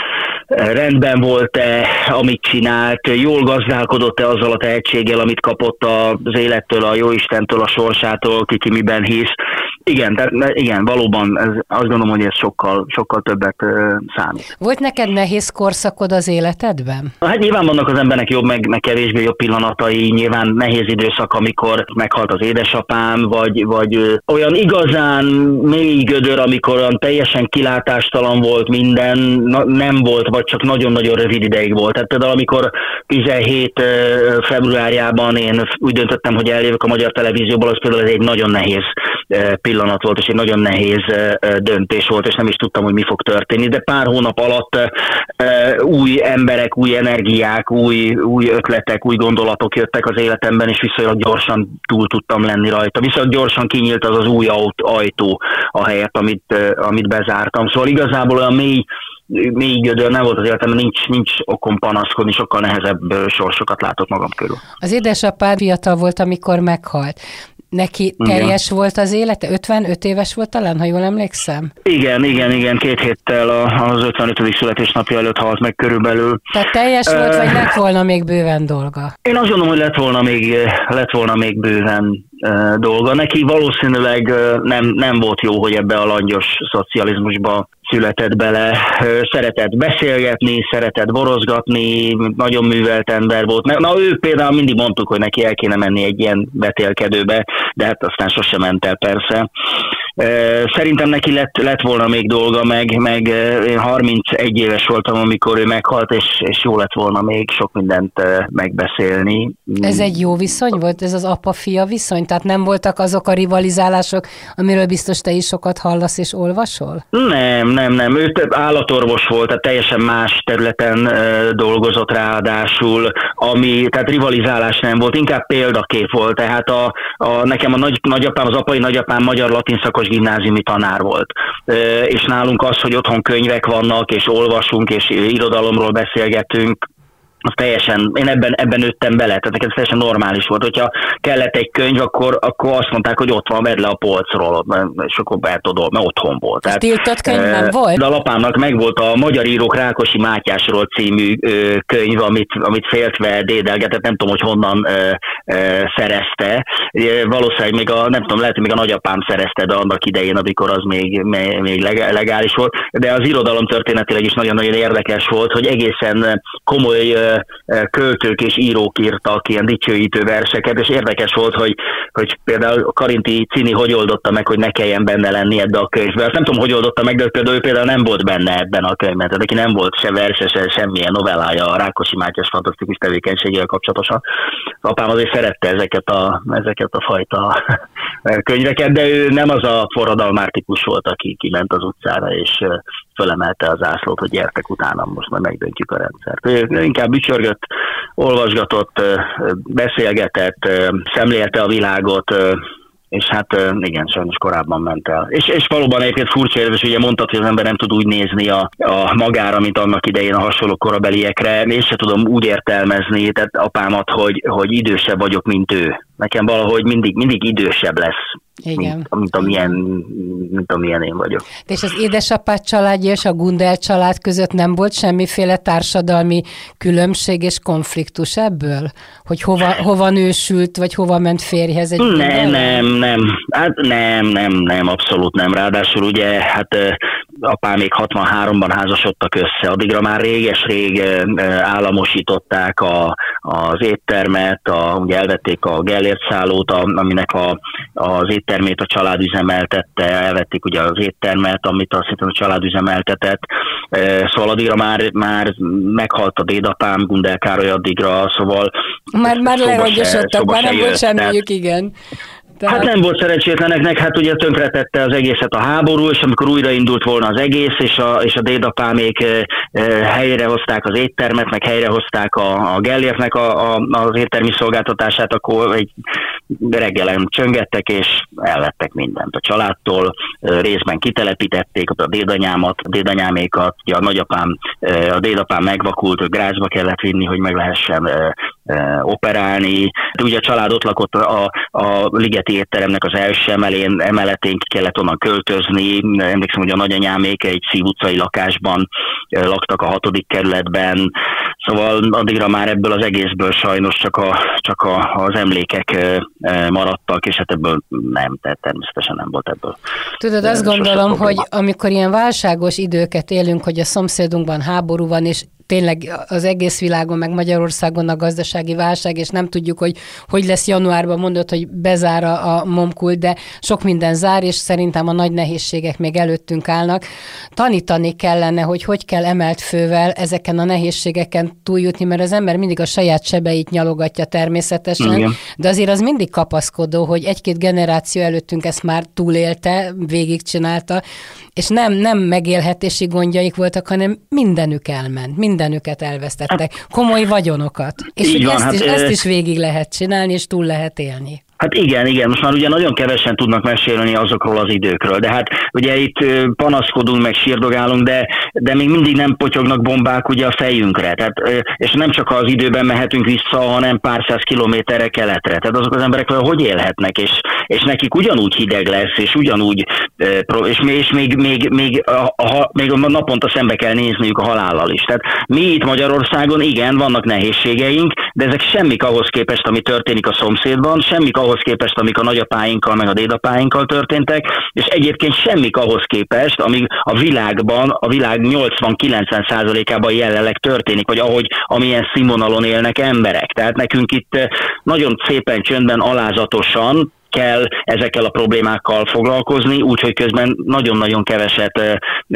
rendben volt-e, amit csinált, jól gazdálkodott-e azzal a tehetséggel, amit kapott az élettől, a jóistentől, a sorsától, ki ki miben hisz. Igen, tehát igen, valóban ez, azt gondolom, hogy ez sokkal, sokkal többet uh, számít. Volt neked nehéz korszakod az életedben? Hát nyilván vannak az embernek jobb, meg, meg kevésbé jobb pillanatai, nyilván nehéz időszak, amikor meghalt az édesapám, vagy, vagy ö, olyan igazán mély gödör, amikor olyan teljesen kilátástalan volt minden, na, nem volt, vagy csak nagyon-nagyon rövid ideig volt. Tehát például amikor tizenhét februárjában én úgy döntöttem, hogy eljövök a Magyar Televízióból, az például ez egy nagyon nehéz pillanat volt, és egy nagyon nehéz döntés volt, és nem is tudtam, hogy mi fog történni, de pár hónap alatt új emberek, új energiák, új, új ötletek, új gondolatok jöttek az életemben, és viszonylag gyorsan túl tudtam lenni rajta. Viszonylag gyorsan kinyílt az az új ajtó a helyet, amit, amit bezártam. Szóval igazából olyan mély mély gödör nem volt az életemben, nincs, nincs okom panaszkodni, sokkal nehezebb sorsokat látok magam körül. Az édesapád fiatal volt, amikor meghalt. Neki teljes igen. volt az élete? ötvenöt éves volt talán, ha jól emlékszem? Igen, igen, igen, két héttel az ötvenötödik születésnapja előtt halt meg körülbelül. Tehát teljes uh, volt, vagy lett volna még bőven dolga? Én azt gondolom, hogy lett volna még, lett volna még bőven uh, dolga. Neki valószínűleg uh, nem, nem volt jó, hogy ebbe a langyos szocializmusba született bele. Szeretett beszélgetni, szeretett borozgatni, nagyon művelt ember volt. Na ő például mindig mondtuk, hogy neki el kéne menni egy ilyen betélkedőbe, de hát aztán sosem ment el persze. Szerintem neki lett, lett volna még dolga, meg, meg én harmincegy éves voltam, amikor ő meghalt, és, és jó lett volna még sok mindent megbeszélni. Ez egy jó viszony volt? Ez az apa-fia viszony? Tehát nem voltak azok a rivalizálások, amiről biztos te is sokat hallasz és olvasol? Nem, nem, nem. Ő állatorvos volt, tehát teljesen más területen dolgozott ráadásul, ami, tehát rivalizálás nem volt, inkább példakép volt. Tehát a, a, nekem a nagy, nagyapám, az apai nagyapám magyar-latin szakos gimnáziumi tanár volt. És nálunk az, hogy otthon könyvek vannak, és olvasunk, és irodalomról beszélgetünk, az teljesen, én ebben, ebben nőttem bele, tehát nekem teljesen normális volt. Hogyha kellett egy könyv, akkor, akkor azt mondták, hogy ott van, vedd le a polcról, és akkor betodol, mert otthon volt. Tehát, tiltott könyv nem e, volt? De a lapámnak megvolt a Magyar írók Rákosi Mátyásról című ö, könyv, amit, amit féltve dédelgetett, nem tudom, hogy honnan ö, ö, szerezte. Valószínűleg még a, nem tudom, lehet, hogy még a nagyapám szerezte, de annak idején, amikor az még, még legális volt. De az irodalom történetileg is nagyon-nagyon érdekes volt, hogy egészen komoly költők és írók írtak ilyen dicsőítő verseket, és érdekes volt, hogy, hogy például Karinti Cini hogy oldotta meg, hogy ne kelljen benne lenni ebbe a könyvbe. Azt nem tudom, hogy oldotta meg, de például ő például nem volt benne ebben a könyvben. Tehát neki nem volt se verse, se semmilyen novellája a Rákosi Mátyás fantasztikus tevékenységével kapcsolatosan. Az apám azért szerette ezeket a, ezeket a fajta könyveket, de ő nem az a forradalmár típus volt, aki kiment az utcára, és fölemelte az zászlót, hogy gyertek utánam, most majd megdöntjük a rendszert. Ő inkább bücsörgött, olvasgatott, beszélgetett, szemlélte a világot, és hát igen, sajnos korábban ment el. És, és valóban egyébként furcsa érzés, ugye mondtad, hogy az ember nem tud úgy nézni a, a magára, mint annak idején a hasonló korabeliekre. Én se tudom úgy értelmezni, tehát apámat, hogy, hogy idősebb vagyok, mint ő. Nekem valahogy mindig, mindig idősebb lesz. Igen. Mint, mint, amilyen, mint amilyen én vagyok. És az édesapád családja és a Gundel család között nem volt semmiféle társadalmi különbség és konfliktus ebből? Hogy hova, hova nősült, vagy hova ment férjhez egy Nem, nem, nem. Hát nem, nem, nem, abszolút nem. Ráadásul ugye, hát apám még hatvanháromban házasodtak össze, addigra már réges-rég államosították a, az éttermet, a, ugye elvették a Gellért szállót, a, aminek a, az éttermét a család üzemeltette, elvették ugye az éttermet, amit azt hiszem a család üzemeltetett, szóval addigra már, már meghalt a dédapám, Gundel Károly addigra, szóval már, már lerongyosodtak, már nem volt semmiük, igen. Tehát... Hát nem volt szerencsétleneknek, hát ugye tönkretette az egészet a háború, és amikor újraindult volna az egész, és a, és a dédapámék e, e, helyrehozták az éttermet, meg helyrehozták a, a Gellértnek a, a, az éttermi szolgáltatását, akkor egy reggelen csöngettek, és elvettek mindent a családtól, e, részben kitelepítették a dédanyámat, a dédanyámékat, ugye a nagyapám, e, a dédapám megvakult, hogy Grazba kellett vinni, hogy meg lehessen e, e, operálni. Ugye a család ott lakott a, a Ligeti étteremnek az első emelén, emeletén ki kellett onnan költözni. Emlékszem, hogy a nagyanyámék egy Szív utcai lakásban laktak a hatodik kerületben, szóval addigra már ebből az egészből sajnos csak, a, csak a, az emlékek maradtak, és hát ebből nem, tehát természetesen nem volt ebből. Tudod, azt gondolom, hogy amikor ilyen válságos időket élünk, hogy a szomszédunkban háború van, és tényleg az egész világon, meg Magyarországon a gazdasági válság, és nem tudjuk, hogy hogy lesz januárban, mondod, hogy bezár a Momkult, de sok minden zár, és szerintem a nagy nehézségek még előttünk állnak. Tanítani kellene, hogy hogy kell emelt fővel ezeken a nehézségeken túljutni, mert az ember mindig a saját sebeit nyalogatja természetesen, igen, de azért az mindig kapaszkodó, hogy egy-két generáció előttünk ezt már túlélte, végigcsinálta, és nem, nem megélhetési gondjaik voltak, hanem mindenük elment, mindenüket elvesztettek, komoly vagyonokat. És hogy van, ezt, hát, is, ezt is végig lehet csinálni, és túl lehet élni. Hát igen, igen, most már ugye nagyon kevesen tudnak mesélni azokról az időkről, de hát ugye itt panaszkodunk, meg sírdogálunk, de, de még mindig nem potyognak bombák ugye a fejünkre, tehát, és nem csak az időben mehetünk vissza, hanem pár száz kilométerre keletre, tehát azok az emberek hogy élhetnek, és, és nekik ugyanúgy hideg lesz, és ugyanúgy, és, és még, még, még, a, a, még naponta szembe kell nézniük a halállal is. Tehát mi itt Magyarországon, igen, vannak nehézségeink, de ezek semmik ahhoz képest, ami történik a szomszédban, semmik ahhoz képest, amik a nagyapáinkkal, meg a dédapáinkkal történtek, és egyébként semmik ahhoz képest, amíg a világban, a világ nyolcvan-kilencven százalékában jelenleg történik, vagy ahogy, amilyen színvonalon élnek emberek. Tehát nekünk itt nagyon szépen, csöndben, alázatosan kell ezekkel a problémákkal foglalkozni, úgyhogy közben nagyon-nagyon keveset ö,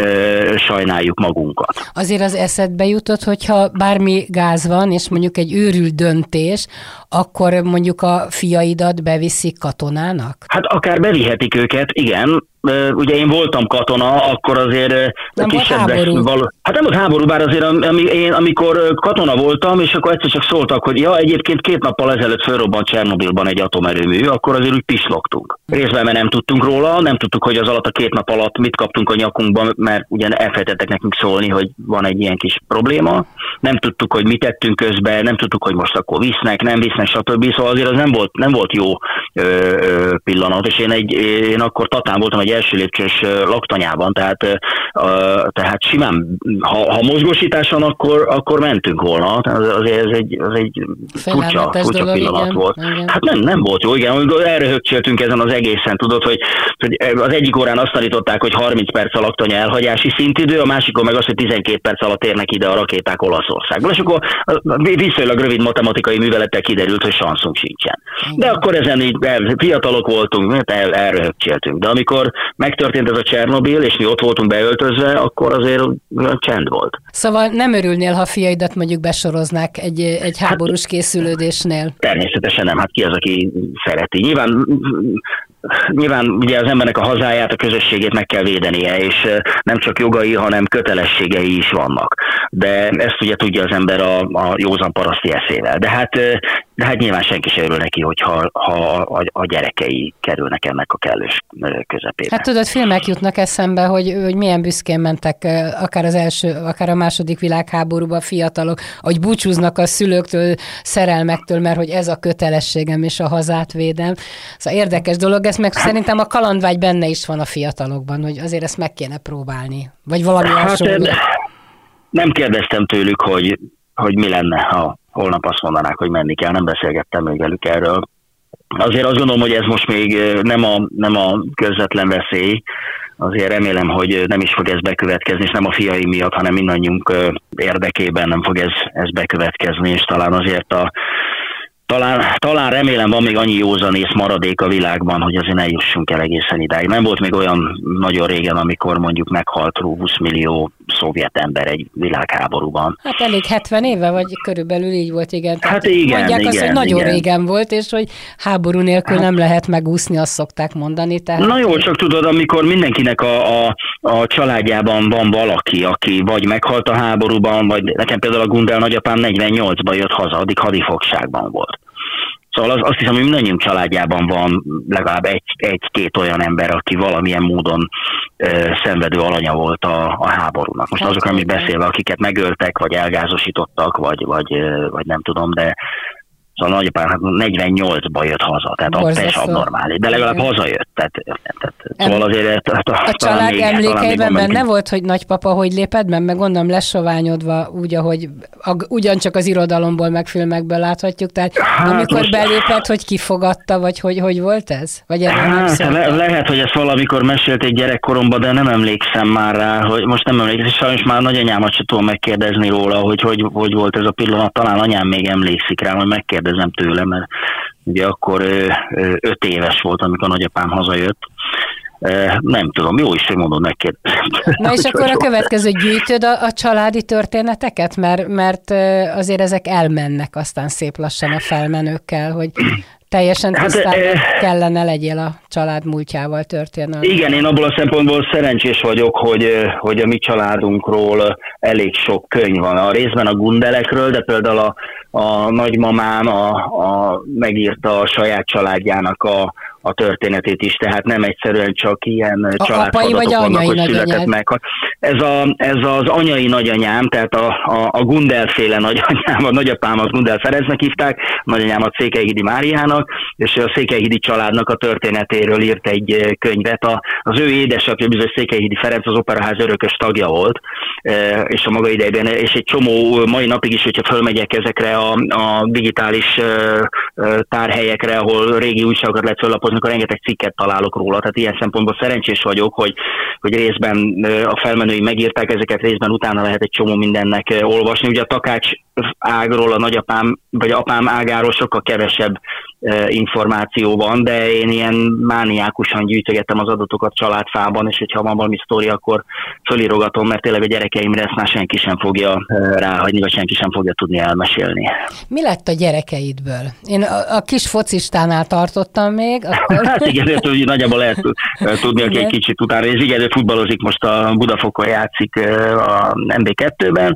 ö, sajnáljuk magunkat. Azért az eszedbe jutott, hogyha bármi gáz van, és mondjuk egy őrült döntés, akkor mondjuk a fiaidat beviszik katonának? Hát akár bevihetik őket, igen. Ugye én voltam katona, akkor azért nem kisebbek... Való... Hát nem volt háború, bár azért ami, én amikor katona voltam, és akkor egyszer csak szóltak, hogy ja, egyébként két nappal ezelőtt fölrobbant Csernobilban egy atomerőmű, akkor azért úgy pislogtunk. Részben, mert nem tudtunk róla, nem tudtuk, hogy az alatt a két nap alatt mit kaptunk a nyakunkban, mert ugye elfelejtettek nekünk szólni, hogy van egy ilyen kis probléma. Nem tudtuk, hogy mit tettünk közben, nem tudtuk, hogy most akkor visznek, nem visznek, stb. Szóval azért az nem volt, nem volt jó ö, ö, pillanat, és én, egy, én akkor Tatán voltam egy első lépcsős laktanyában, tehát, uh, tehát simán, ha, ha mozgósítás van, akkor, akkor mentünk volna. Azért ez egy, az egy furcsa, furcsa dolog, pillanat igen, volt. Igen. Hát nem, nem volt jó, igen, amikor elröhögcsöltünk ezen az egészen, tudod, hogy, hogy az egyik órán azt tanították, hogy harminc perc a laktanya elhagyási szintidő, a másikon meg az, hogy tizenkét perc alatt érnek ide a rakéták Olaszországból, és akkor viszonylag rövid matematikai művelettel kiderült, hogy sanszunk sincsen. Igen. De akkor ezen így fiatalok voltunk, el, elröhögcsöltünk. De amikor megtörtént ez a Csernobil, és mi ott voltunk beöltözve, akkor azért csend volt. Szóval nem örülnél, ha fiaidat mondjuk besoroznák egy, egy háborús készülődésnél? Természetesen nem, hát ki az, aki szereti. Nyilván Nyilván ugye az embernek a hazáját, a közösségét meg kell védenie, és nem csak jogai, hanem kötelességei is vannak. De ezt ugye tudja az ember a, a józan paraszti eszével. De hát, de hát nyilván senki sem örül neki, hogyha ha a, a gyerekei kerülnek ennek a kellős közepébe. Hát tudod, filmek jutnak eszembe, hogy, hogy milyen büszkén mentek akár az első, akár a második világháborúban fiatalok, hogy búcsúznak a szülőktől, szerelmektől, mert hogy ez a kötelességem, és a hazát védem. Szóval érdekes dolog, ez meg szerintem a kalandvágy benne is van a fiatalokban, hogy azért ezt meg kéne próbálni. Vagy valami hát, hasonló. Nem kérdeztem tőlük, hogy, hogy mi lenne, ha holnap azt mondanák, hogy menni kell. Nem beszélgettem még velük erről. Azért azt gondolom, hogy ez most még nem a, nem a közvetlen veszély. Azért remélem, hogy nem is fog ez bekövetkezni, és nem a fiai miatt, hanem mindannyiunk érdekében nem fog ez, ez bekövetkezni, és talán azért a Talán, talán remélem van még annyi józanész maradék a világban, hogy azért ne jussunk el egészen idáig. Nem volt még olyan nagyon régen, amikor mondjuk meghalt húsz millió szovjet ember egy világháborúban. Hát elég hetven éve, vagy körülbelül így volt, igen. Tehát hát igen, mondják igen, azt, hogy nagyon igen. régen volt, és hogy háború nélkül hát, nem lehet megúszni, azt szokták mondani. Tehát... Na jó, csak tudod, amikor mindenkinek a, a, a családjában van valaki, aki vagy meghalt a háborúban, vagy nekem például a Gundel nagyapám negyvennyolcban jött haza, addig hadifogságban volt. Szóval az, azt hiszem, hogy mindannyiunk családjában van legalább egy, egy-két olyan ember, aki valamilyen módon ö, szenvedő alanya volt a, a háborúnak. Most azok, amit beszélve, akiket megöltek, vagy elgázosítottak, vagy, vagy, vagy nem tudom, de Szóval a nagyapám hát negyvennyolcban jött haza, tehát teljesen abnormális, de legalább hazajött. Tehát, tehát, szóval azért, a, a család még, emlékeiben benne mentünk. Volt, hogy nagypapa hogy lépett be, meg gondolom lesoványodva, úgy, ahogy a, ugyancsak az irodalomból, meg filmekből láthatjuk, tehát hát amikor most... belépett, hogy kifogadta, vagy hogy, hogy volt ez? Vagy hát, le, lehet, hogy ezt valamikor mesélték gyerekkoromban, de nem emlékszem már rá, hogy most nem emlékszem, és sajnos már nagyanyámat sem tudom megkérdezni róla, hogy, hogy hogy volt ez a pillanat, talán anyám még emlékszik rá, hogy megkérdezem tőle, mert ugye akkor öt éves volt, amikor nagyapám hazajött. Nem tudom, jó is, hogy mondod, megkérdezem. Na és akkor a következő gyűjtöd a, a családi történeteket, mert, mert azért ezek elmennek aztán szép lassan a felmenőkkel, hogy teljesen tisztán hát, kellene legyél a család múltjával történelmi. Igen, én abból a szempontból szerencsés vagyok, hogy, hogy a mi családunkról elég sok könyv van. A részben a Gundelekről, de például a, a nagymamám a, a, megírta a saját családjának a, a történetét is, tehát nem egyszerűen csak ilyen családfadatok vannak, hogy született meg. Ez, a, ez az anyai nagyanyám, tehát a, a, a Gundel-féle nagyanyám, a nagyapám az Gundel Ferencnek hívták, a nagyanyámat Székelyhidi Máriának, és a Székelyhidi családnak a történetéről írt egy könyvet. A, az ő édesapja, bizony Székelyhidi Ferenc az Operaház örökös tagja volt, és a maga idejében, és egy csomó mai napig is, hogyha fölmegyek ezekre a, a digitális tárhelyekre, ahol régi újságokat lehet föllapozni, akkor rengeteg cikket találok róla, tehát ilyen szempontból szerencsés vagyok, hogy, hogy részben a felmenői megírták ezeket, részben utána lehet egy csomó mindennek olvasni. Ugye a Takács ágról, a nagyapám vagy apám ágáról sokkal kevesebb információ van, de én ilyen mániákusan gyűjtögettem az adatokat családfában, és hogyha van valami sztori, akkor fölírogatom, mert tényleg a gyerekeimre ezt már senki sem fogja ráhagyni, vagy senki sem fogja tudni elmesélni. Mi lett a gyerekeidből? Én a, a kis focistánál tartottam még. Akkor... Hát igen, hogy nagyjából lehet tudni, aki egy kicsit utána, és igen, ő futballozik most a Budafokon, játszik a em bé kettőben.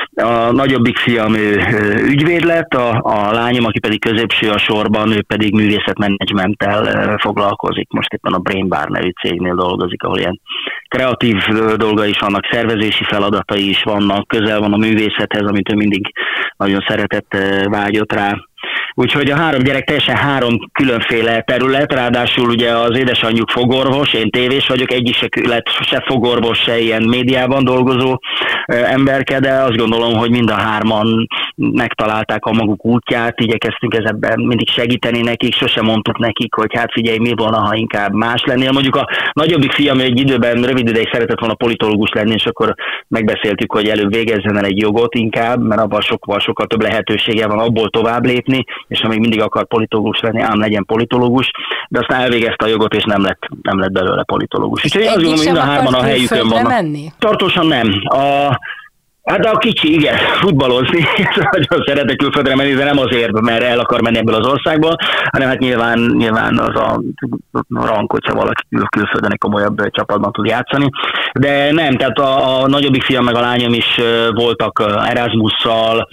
A nagyobbik fiam ő ügyvéd lett, a, a lányom, aki pedig középső a sorban, ő pedig művészetmenedzsmenttel foglalkozik. Most éppen a Brain Bar nevű cégnél dolgozik, ahol ilyen kreatív dolgai is vannak, szervezési feladatai is vannak, közel van a művészethez, amit ő mindig nagyon szeretett, vágyott rá. Úgyhogy a három gyerek teljesen három különféle terület, ráadásul ugye az édesanyjuk fogorvos, én tévés vagyok, egyik se lett se fogorvos, se ilyen médiában dolgozó emberke, de azt gondolom, hogy mind a hárman megtalálták a maguk útját, igyekeztünk ezekben mindig segíteni nekik, sosem mondtuk nekik, hogy hát figyelj, mi volna, ha inkább más lennél. Mondjuk a nagyobbik fiam egy időben, rövid ideig szeretett volna politológus lenni, és akkor megbeszéltük, hogy előbb végezzen el egy jogot inkább, mert abban sokkal, sokkal több lehetősége van abból tovább lépni, és ha még mindig akar politológus lenni, ám legyen politológus, de aztán elvégezte a jogot, és nem lett, nem lett belőle politológus. És azt gondolom, hogy mind a hárman a helyükön vannak. Menni? Tartósan nem. A, hát a kicsi, igen, futballozni, nagyon szeretek külföldre menni, de nem azért, mert el akar menni ebből az országból, hanem hát nyilván, nyilván az a rank, hogyha valaki kül- külföldön egy komolyabb csapatban tud játszani. De nem, tehát a, a nagyobbik fiam meg a lányom is voltak Erasmusszal,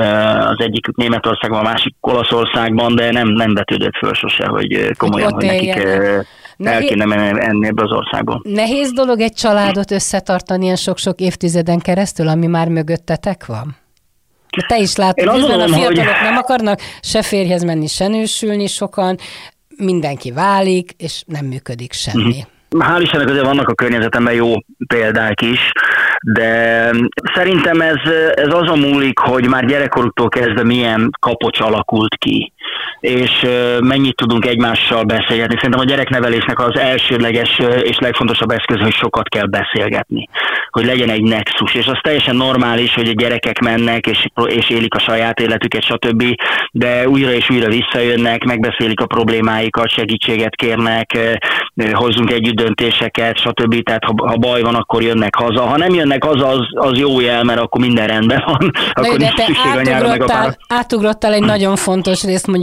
az egyik Németországban, a másik Olaszországban, de nem, nem vetődött föl sose, hogy komolyan, hogy nekik el kéne menni ebből az országból. Nehéz dolog egy családot összetartani ilyen sok-sok évtizeden keresztül, ami már mögöttetek van? De te is látod, hogy a fiatalok hogy... nem akarnak se férjhez menni, se nősülni sokan, mindenki válik, és nem működik semmi. Mm-hmm. Hál' Istennek azért vannak a környezetemben jó példák is, de szerintem ez, ez azon múlik, hogy már gyerekkoruktól kezdve milyen kapocs alakult ki, és mennyit tudunk egymással beszélgetni. Szerintem a gyereknevelésnek az elsődleges és legfontosabb eszköz, hogy sokat kell beszélgetni, hogy legyen egy nexus, és az teljesen normális, hogy a gyerekek mennek, és, és élik a saját életüket, stb., de újra és újra visszajönnek, megbeszélik a problémáikat, segítséget kérnek, hozzunk együtt döntéseket, stb., tehát ha, ha baj van, akkor jönnek haza. Ha nem jönnek haza, az, az jó jel, mert akkor minden rendben van. Akkor de te átugrottál, átugrottál egy nagyon fontos részt, mondjuk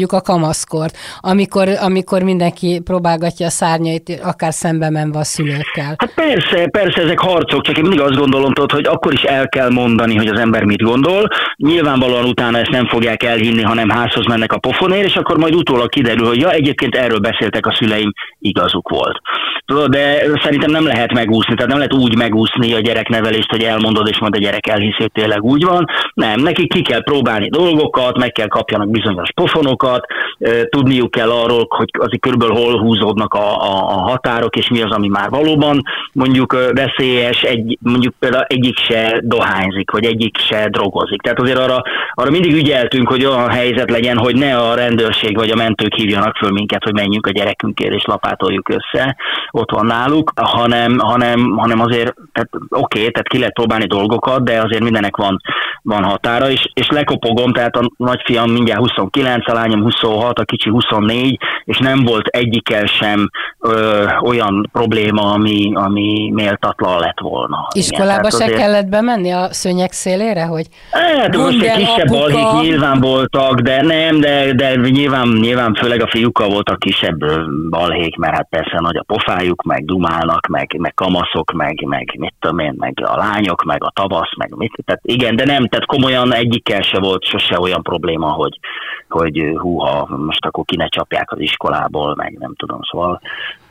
mondjuk a kamaszkort, amikor, amikor mindenki próbálgatja a szárnyait, akár szembe menve a szülőkkel. Hát persze, persze ezek harcok, csak én mindig azt gondolom, tudod, hogy akkor is el kell mondani, hogy az ember mit gondol. Nyilvánvalóan utána ezt nem fogják elhinni, hanem házhoz mennek a pofonért, és akkor majd utólag kiderül, hogy ja, egyébként erről beszéltek a szüleim, igazuk volt. Tudod, de szerintem nem lehet megúszni, tehát nem lehet úgy megúszni a gyereknevelést, hogy elmondod, és majd a gyerek elhiszi, hogy tényleg úgy van. Nem, nekik ki kell próbálni dolgokat, meg kell kapjanak bizonyos pofonokat, tudniuk kell arról, hogy azért körülbelül hol húzódnak a, a, a határok, és mi az, ami már valóban mondjuk veszélyes, egy, mondjuk például egyik se dohányzik, vagy egyik se drogozik. Tehát azért arra, arra mindig ügyeltünk, hogy olyan helyzet legyen, hogy ne a rendőrség vagy a mentők hívjanak föl minket, hogy menjünk a gyerekünkért és lapátoljuk össze, ott van náluk, hanem, hanem, hanem azért, tehát oké, okay, tehát ki lehet próbálni dolgokat, de azért mindenek van, van határa, és, és lekopogom, tehát a nagyfiam mindjárt huszonkilenc, a lányom huszonhat, a kicsi huszonnégy, és nem volt egyikkel sem ö, olyan probléma, ami, ami méltatlan lett volna. Iskolába igen, se azért... kellett bemenni a szőnyeg szélére, hogy hát most egy kisebb balhék nyilván voltak, de nem, de, de nyilván, nyilván főleg a fiúkkal voltak kisebb balhék, mert hát persze nagy a pofájuk, meg dumálnak, meg, meg kamaszok, meg, meg mit tudom én, meg a lányok, meg a tavasz, meg mit, tehát igen, de nem, tehát komolyan egyikkel se volt sose olyan probléma, hogy, hogy húha, most akkor ki ne csapják az iskolából, meg nem tudom, szóval.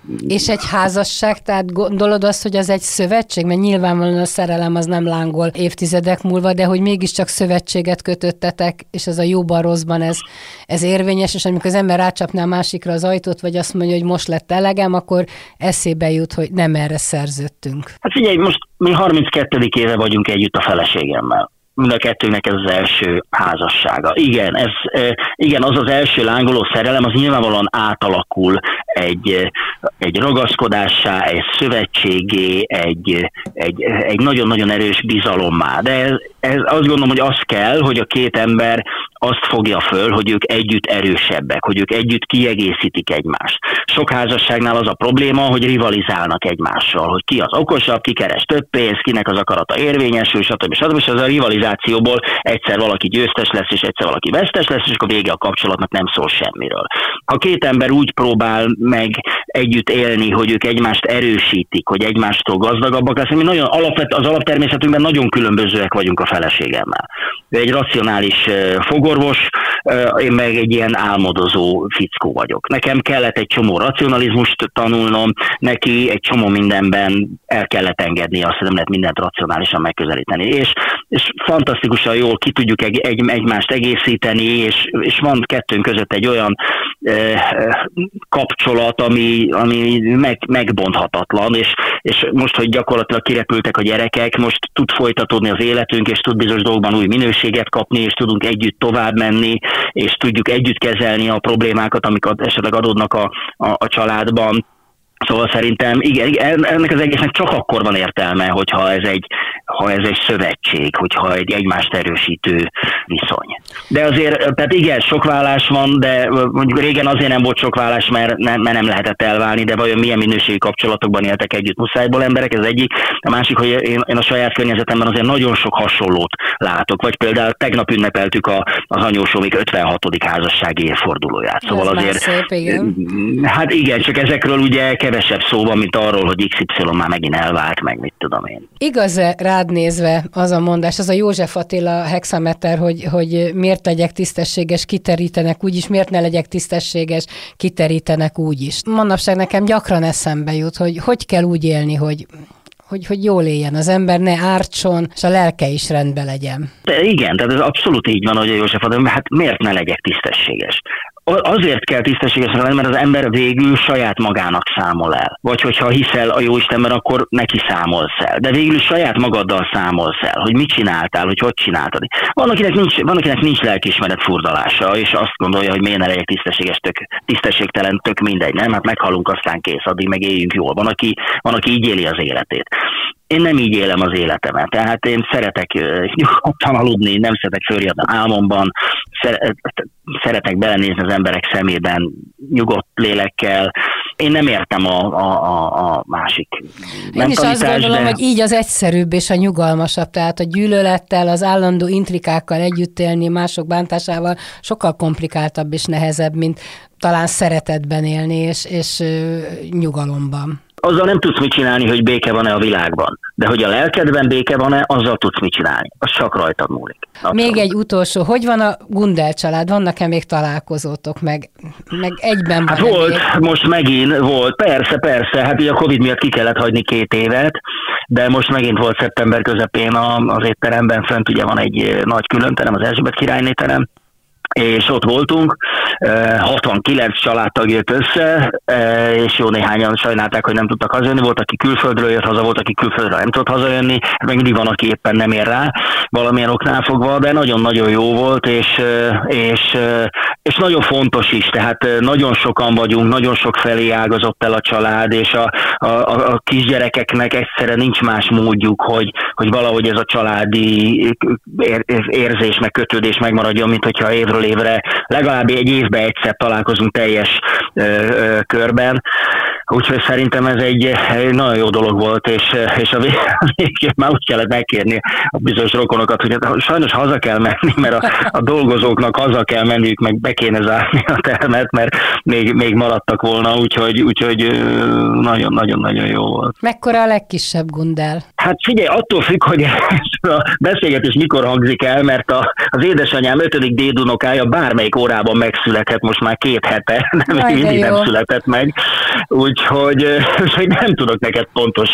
És egy házasság, tehát gondolod azt, hogy az egy szövetség, mert nyilvánvalóan a szerelem az nem lángol évtizedek múlva, de hogy mégiscsak szövetséget kötöttetek, és ez a jóban, rosszban ez, ez érvényes, és amikor az ember rácsapná a másikra az ajtót, vagy azt mondja, hogy most lett elegem, akkor eszébe jut, hogy nem erre szerződtünk. Hát figyelj, most mi harminckettedik éve vagyunk együtt a feleségemmel. Mind a kettőnek ez az első házassága. Igen, ez, igen, az az első lángoló szerelem, az nyilvánvalóan átalakul egy, egy ragaszkodássá, egy szövetségé, egy, egy, egy nagyon-nagyon erős bizalommá. De ez, ez azt gondolom, hogy az kell, hogy a két ember azt fogja föl, hogy ők együtt erősebbek, hogy ők együtt kiegészítik egymást. Sok házasságnál az a probléma, hogy rivalizálnak egymással, hogy ki az okosabb, ki keres több pénzt, kinek az akarata érvényesül, stb. stb. És az a rivalizációból egyszer valaki győztes lesz, és egyszer valaki vesztes lesz, és akkor vége a kapcsolatnak, nem szól semmiről. Ha két ember úgy próbál meg együtt élni, hogy ők egymást erősítik, hogy egymástól gazdagabbak lesz, mi nagyon alapvet, az alaptermészetünkben nagyon különbözőek vagyunk a feleségemmel. Ő egy racionális fogorvos, én meg egy ilyen álmodozó fickó vagyok. Nekem kellett egy csomó racionalizmust tanulnom, neki egy csomó mindenben el kellett engedni, azt nem lehet mindent racionálisan megközelíteni. És, és fantasztikusan jól ki tudjuk egy, egy, egymást egészíteni, és, és van kettőnk között egy olyan eh, kapcsolat, ami, ami meg, megbonthatatlan, és, és most, hogy gyakorlatilag kirepültek a gyerekek, most tud folytatódni az életünk, és tud bizonyos dolgokban új minőséget kapni, és tudunk együtt tovább menni, és tudjuk együtt kezelni a problémákat, amik esetleg adódnak a, a, a családban. Szóval szerintem igen, ennek az egésznek csak akkor van értelme, hogyha ez egy, ha ez egy szövetség, hogyha egy egymást erősítő viszony. De azért, tehát igen, sok vállás van, de mondjuk régen azért nem volt sok vállás, mert nem, mert nem lehetett elválni, de vajon milyen minőségi kapcsolatokban éltek együtt muszájból emberek, ez egyik. A másik, hogy én, én a saját környezetemben azért nagyon sok hasonlót látok, vagy például tegnap ünnepeltük a, az anyósomik ötvenhatodik házassági évfordulóját. Szóval ez azért, szép, igen. Hát igen, csak ezekről ugye kevesebb szó van, mint arról, hogy iksz ipszilon már megint elvált, meg mit tudom én. Igaz-e rád nézve az a mondás, az a József Attila hexameter, hogy, hogy miért legyek tisztességes, kiterítenek úgyis, miért ne legyek tisztességes, kiterítenek úgyis. Manapság nekem gyakran eszembe jut, hogy hogy kell úgy élni, hogy Hogy, hogy jól éljen az ember, ne ártson, és a lelke is rendben legyen. De igen, tehát ez abszolút így van, hogy a József Attila, hát miért ne legyek tisztességes? Azért kell tisztességesnek lenni, mert az ember végül saját magának számol el. Vagy hogyha hiszel a Jóistenben, akkor neki számolsz el. De végül saját magaddal számolsz el, hogy mit csináltál, hogy hogy csináltad. Van, akinek nincs, van, akinek nincs lelkiismeret furdalása, és azt gondolja, hogy miért ne legyek tisztességes, tök, tisztességtelen, tök mindegy, nem? Hát meghalunk, aztán kész, addig meg éljünk jól. Van, aki, van, aki így éli az életét. Én nem így élem az életemet, tehát én szeretek nyugodtan aludni, nem szeretek fölriadni álmomban, szeretek belenézni az emberek szemében nyugodt lélekkel, Én nem értem a, a, a, a másik Én is azt gondolom, de... hogy így az egyszerűbb és a nyugalmasabb, tehát a gyűlölettel, az állandó intrikákkal együtt élni, mások bántásával sokkal komplikáltabb és nehezebb, mint talán szeretetben élni és, és nyugalomban. Azzal nem tudsz mit csinálni, hogy béke van-e a világban. De hogy a lelkedben béke van-e, azzal tudsz mit csinálni. Az csak rajtad múlik. Abszolút. Még egy utolsó, hogy van a Gundel család? Vannak-e még találkozótok? Meg, meg egyben van. Hát volt, még? Most megint volt. Persze, persze. Hát ugye a Covid miatt ki kellett hagyni két évet, de most megint volt szeptember közepén az étteremben, fönt ugye van egy nagy különterem, az Erzsébet királyné terem, és ott voltunk, hatvankilenc családtag jött össze, és jó néhányan sajnálták, hogy nem tudtak hazajönni, volt, aki külföldről jött haza, volt, aki külföldről nem tudott hazajönni, meg mindig van, aki éppen nem ér rá, valamilyen oknál fogva, de nagyon-nagyon jó volt, és, és, és nagyon fontos is, tehát nagyon sokan vagyunk, nagyon sok felé ágazott el a család, és a, a, a kisgyerekeknek egyszerre nincs más módjuk, hogy, hogy valahogy ez a családi érzés, meg kötődés megmaradjon, mint hogyha évről évre, legalább egy évben egyszer találkozunk teljes ö, ö, körben. Úgyhogy szerintem ez egy, egy nagyon jó dolog volt, és, és a végén már úgy kellett megkérni a bizonyos rokonokat, hogy sajnos haza kell menni, mert a, a dolgozóknak haza kell menniük, meg be kéne zárni a termet, mert még, még maradtak volna, úgyhogy, úgyhogy nagyon-nagyon-nagyon jó volt. Mekkora a legkisebb Gundel? Hát figyelj, attól függ, hogy a beszélgetés mikor hangzik el, mert a, az édesanyám ötödik dédunokája bármelyik órában megszülethet, most már két hete, nem Aj, mindig nem született meg. Úgyhogy, úgyhogy nem tudok neked pontos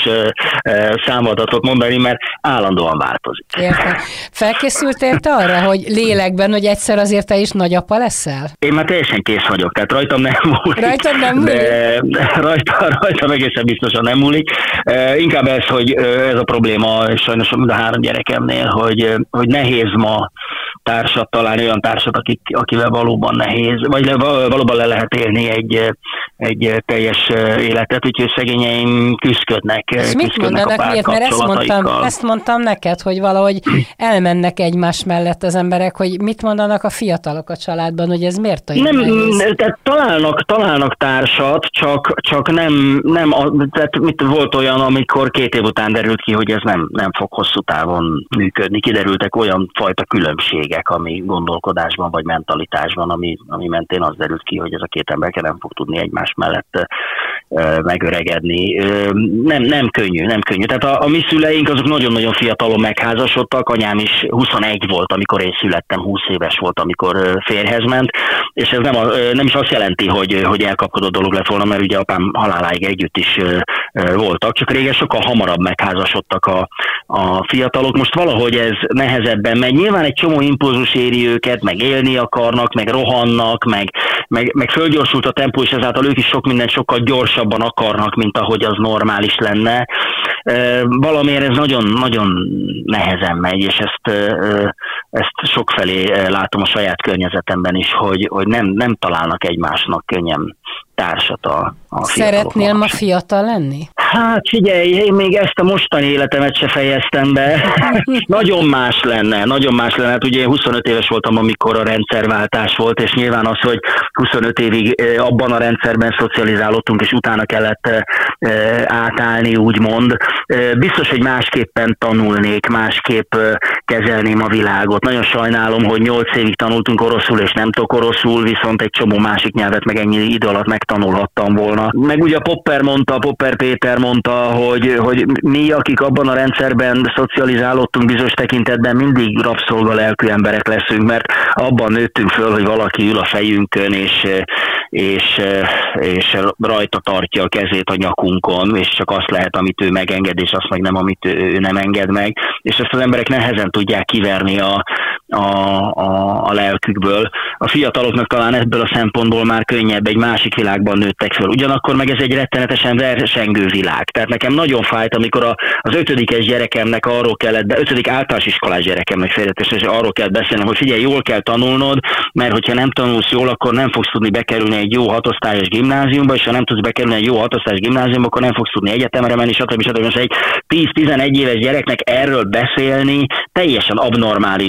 számadatot mondani, mert állandóan változik. Értem. Felkészültél te arra, hogy lélekben, hogy egyszer azért te is nagyapa leszel? Én már teljesen kész vagyok, tehát rajtam nem múlik. Rajtam nem múlik? De rajta, rajtam egészen biztosan nem múlik. Inkább ez, hogy ez a probléma, sajnos mind a három gyerekemnél, hogy, hogy nehéz ma társat találni, olyan társat, akik, akivel valóban nehéz, vagy le, valóban le lehet élni egy, egy teljes életet, úgyhogy szegényeim küzdködnek. És mit mondanak, miért? Mert ezt mondtam, ezt mondtam neked, hogy valahogy elmennek egymás mellett az emberek, hogy mit mondanak a fiatalok a családban, hogy ez miért olyan nem, nehéz? Tehát találnak, találnak társat, csak, csak nem, nem tehát mit volt olyan, amikor két év után derült ki, hogy ez nem, nem fog hosszú távon működni. Kiderültek olyan fajta különbségek, ami gondolkodásban vagy mentalitásban, ami, ami mentén az derült ki, hogy ez a két ember nem fog tudni egymás mellett megöregedni. Nem, nem könnyű, nem könnyű. Tehát a, a mi szüleink azok nagyon-nagyon fiatalon megházasodtak, anyám is huszonegy volt, amikor én születtem, húsz éves volt, amikor férjhez ment, és ez nem, a, nem is azt jelenti, hogy, hogy elkapkodott dolog lett volna, mert ugye apám haláláig együtt is voltak, csak régen sokkal hamarabb megházasodtak a, a fiatalok. Most valahogy ez nehezebben megy. Nyilván egy csomó impulzus éri őket, meg élni akarnak, meg rohannak, meg, meg, meg fölgyorsult a tempó, és ezáltal ők is sok mindent sokkal gyorsabban akarnak, mint ahogy az normális lenne. Valamiért ez nagyon-nagyon nehezen megy, és ezt, ezt sokfelé látom a saját környezetemben is, hogy, hogy nem, nem találnak egymásnak könnyen társat a, a Szeretnél ma fiatal lenni? Hát figyelj, én még ezt a mostani életemet se fejeztem be. Nagyon más lenne, nagyon más lenne. Hát ugye én huszonöt éves voltam, amikor a rendszerváltás volt, és nyilván az, hogy huszonöt évig abban a rendszerben szocializálódtunk, és utána kellett átállni, úgymond. Biztos, hogy másképpen tanulnék, másképp kezelném a világot. Nagyon sajnálom, hogy nyolc évig tanultunk oroszul, és nem tudok oroszul, viszont egy csomó másik nyelvet meg ennyi idő alatt megtanulhattam volna. Meg ugye a Popper mondta, Popper Péter mondta, hogy, hogy mi, akik abban a rendszerben szocializálódtunk bizonyos tekintetben, mindig rabszolga lelkű emberek leszünk, mert abban nőttünk föl, hogy valaki ül a fejünkön, és, és, és rajta tartja a kezét a nyakunkon, és csak azt lehet, amit ő megenged, és azt meg nem, amit ő nem enged meg. És ezt az emberek nehezen tudják kiverni a, a, a, a lelkükből. A fiataloknak talán ebből a szempontból már könnyebb, egy másik világban nőttek föl. Ugyanakkor meg ez egy rettenetesen versengő világ. Tehát nekem nagyon fájt, amikor a, az ötödikes gyerekemnek arról kellett, de ötödik általános iskolás gyerekemnek félretesen arról kell beszélnem, hogy figyelj, jól kell tanulnod, mert hogyha nem tanulsz jól, akkor nem fogsz tudni bekerülni egy jó hatosztályos gimnáziumba, és ha nem tudsz bekerülni egy jó hatosztályos gimnáziumba, akkor nem fogsz tudni egyetemre menni, stb. stb. Most egy tíz-tizenegy éves gyereknek erről beszélni teljesen abnormális dolog,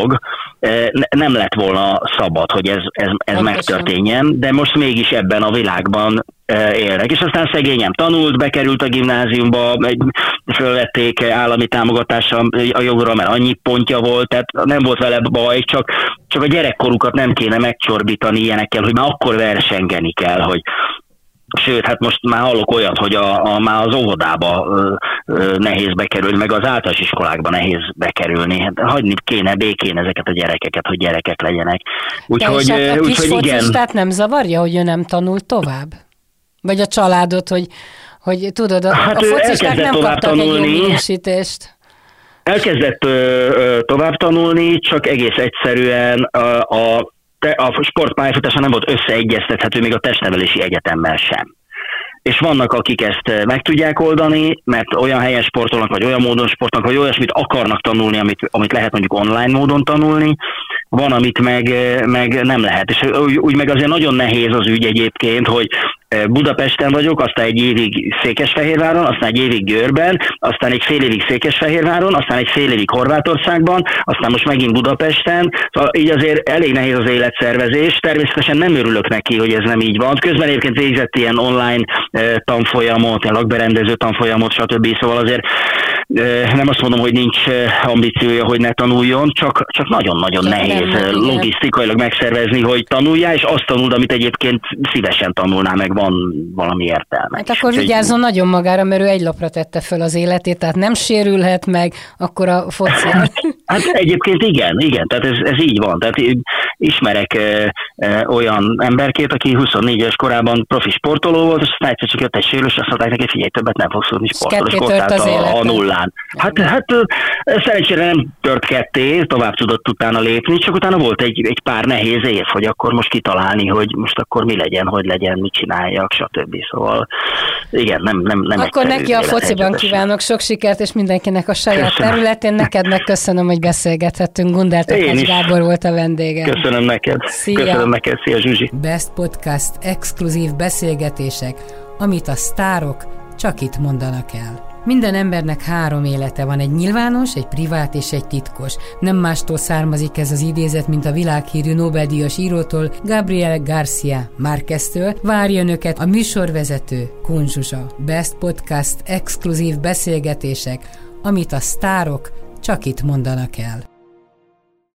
dolog. Nem lett volna szabad, hogy ez, ez, ez megtörténjen, de most mégis ebben a világban élnek. És aztán szegényem tanult, bekerült a gimnáziumba, fölvették állami támogatással a jogra, mert annyi pontja volt, tehát nem volt vele baj, csak, csak a gyerekkorukat nem kéne megcsorbítani ilyenekkel, hogy már akkor versengeni kell, hogy sőt, hát most már hallok olyat, hogy a, a, már az óvodába ö, ö, nehéz bekerülni, meg az általános iskolákba nehéz bekerülni. Hát hagyni kéne békén ezeket a gyerekeket, hogy gyerekek legyenek. Úgyhogy hát a kis focistát nem zavarja, hogy ő nem tanul tovább? Vagy a családot, hogy, hogy tudod, a, hát a focisták nem kaptak tanulni. Egy jó minősítést. Elkezdett ö, ö, tovább tanulni, csak egész egyszerűen a, a a sportpályafutása nem volt összeegyeztethető még a testnevelési egyetemmel sem. És vannak, akik ezt meg tudják oldani, mert olyan helyen sportolnak, vagy olyan módon sportolnak, vagy olyasmit akarnak tanulni, amit, amit lehet mondjuk online módon tanulni, van, amit meg, meg nem lehet. És úgy, úgy meg azért nagyon nehéz az ügy egyébként, hogy Budapesten vagyok, aztán egy évig Székesfehérváron, aztán egy évig Győrben, aztán egy fél évig Székesfehérváron, aztán egy fél évig Horvátországban, aztán most megint Budapesten. Szóval így azért elég nehéz az életszervezés. Természetesen nem örülök neki, hogy ez nem így van. Közben egyébként végzett ilyen online tanfolyamot, ilyen lakberendező tanfolyamot, stb. Szóval azért nem azt mondom, hogy nincs ambíciója, hogy ne tanuljon, csak, csak nagyon-nagyon csak nehéz nem, logisztikailag megszervezni, hogy tanuljál, és azt tanuld, amit egyébként szívesen tanulná, meg van valami értelme. Hát akkor vigyázzon nagyon magára, mert ő egy lapra tette föl az életét, tehát nem sérülhet meg, akkor a foci. Hát egyébként igen, igen, tehát ez, ez így van. Tehát ismerek e, e, olyan emberkét, aki huszonnégy éves korában profi sportoló volt, és aztán egyszer csak jött egy sérülés, és azt mondták neki, figyelj, többet nem fogsz tudni sportolni, és ott állt a, a nullán. Hát, hát szerencsére nem tört ketté, tovább tudott utána lépni, csak utána volt egy, egy pár nehéz év, hogy akkor most kitalálni, hogy most akkor mi legyen, hogy legyen, mit csináljak, stb. Szóval igen, nem, nem, nem akkor neki a fociban kívánok sok sikert, és mindenkinek a saját köszönöm. Területén. Neked meg köszönöm, hogy beszélgethettünk. Gundár Takács Gábor volt a vendégem. Köszönöm neked. Szia. Köszönöm neked. Szia, Zsuzsi. Best Podcast exkluzív beszélgetések, amit a sztárok csak itt mondanak el. Minden embernek három élete van, egy nyilvános, egy privát és egy titkos. Nem mástól származik ez az idézet, mint a világhírű Nobel-díjas írótól, Gabriel García Márqueztől. Várja önöket a műsorvezető, Kun Zsuzsa. Best Podcast exkluzív beszélgetések, amit a sztárok csak itt mondanak el.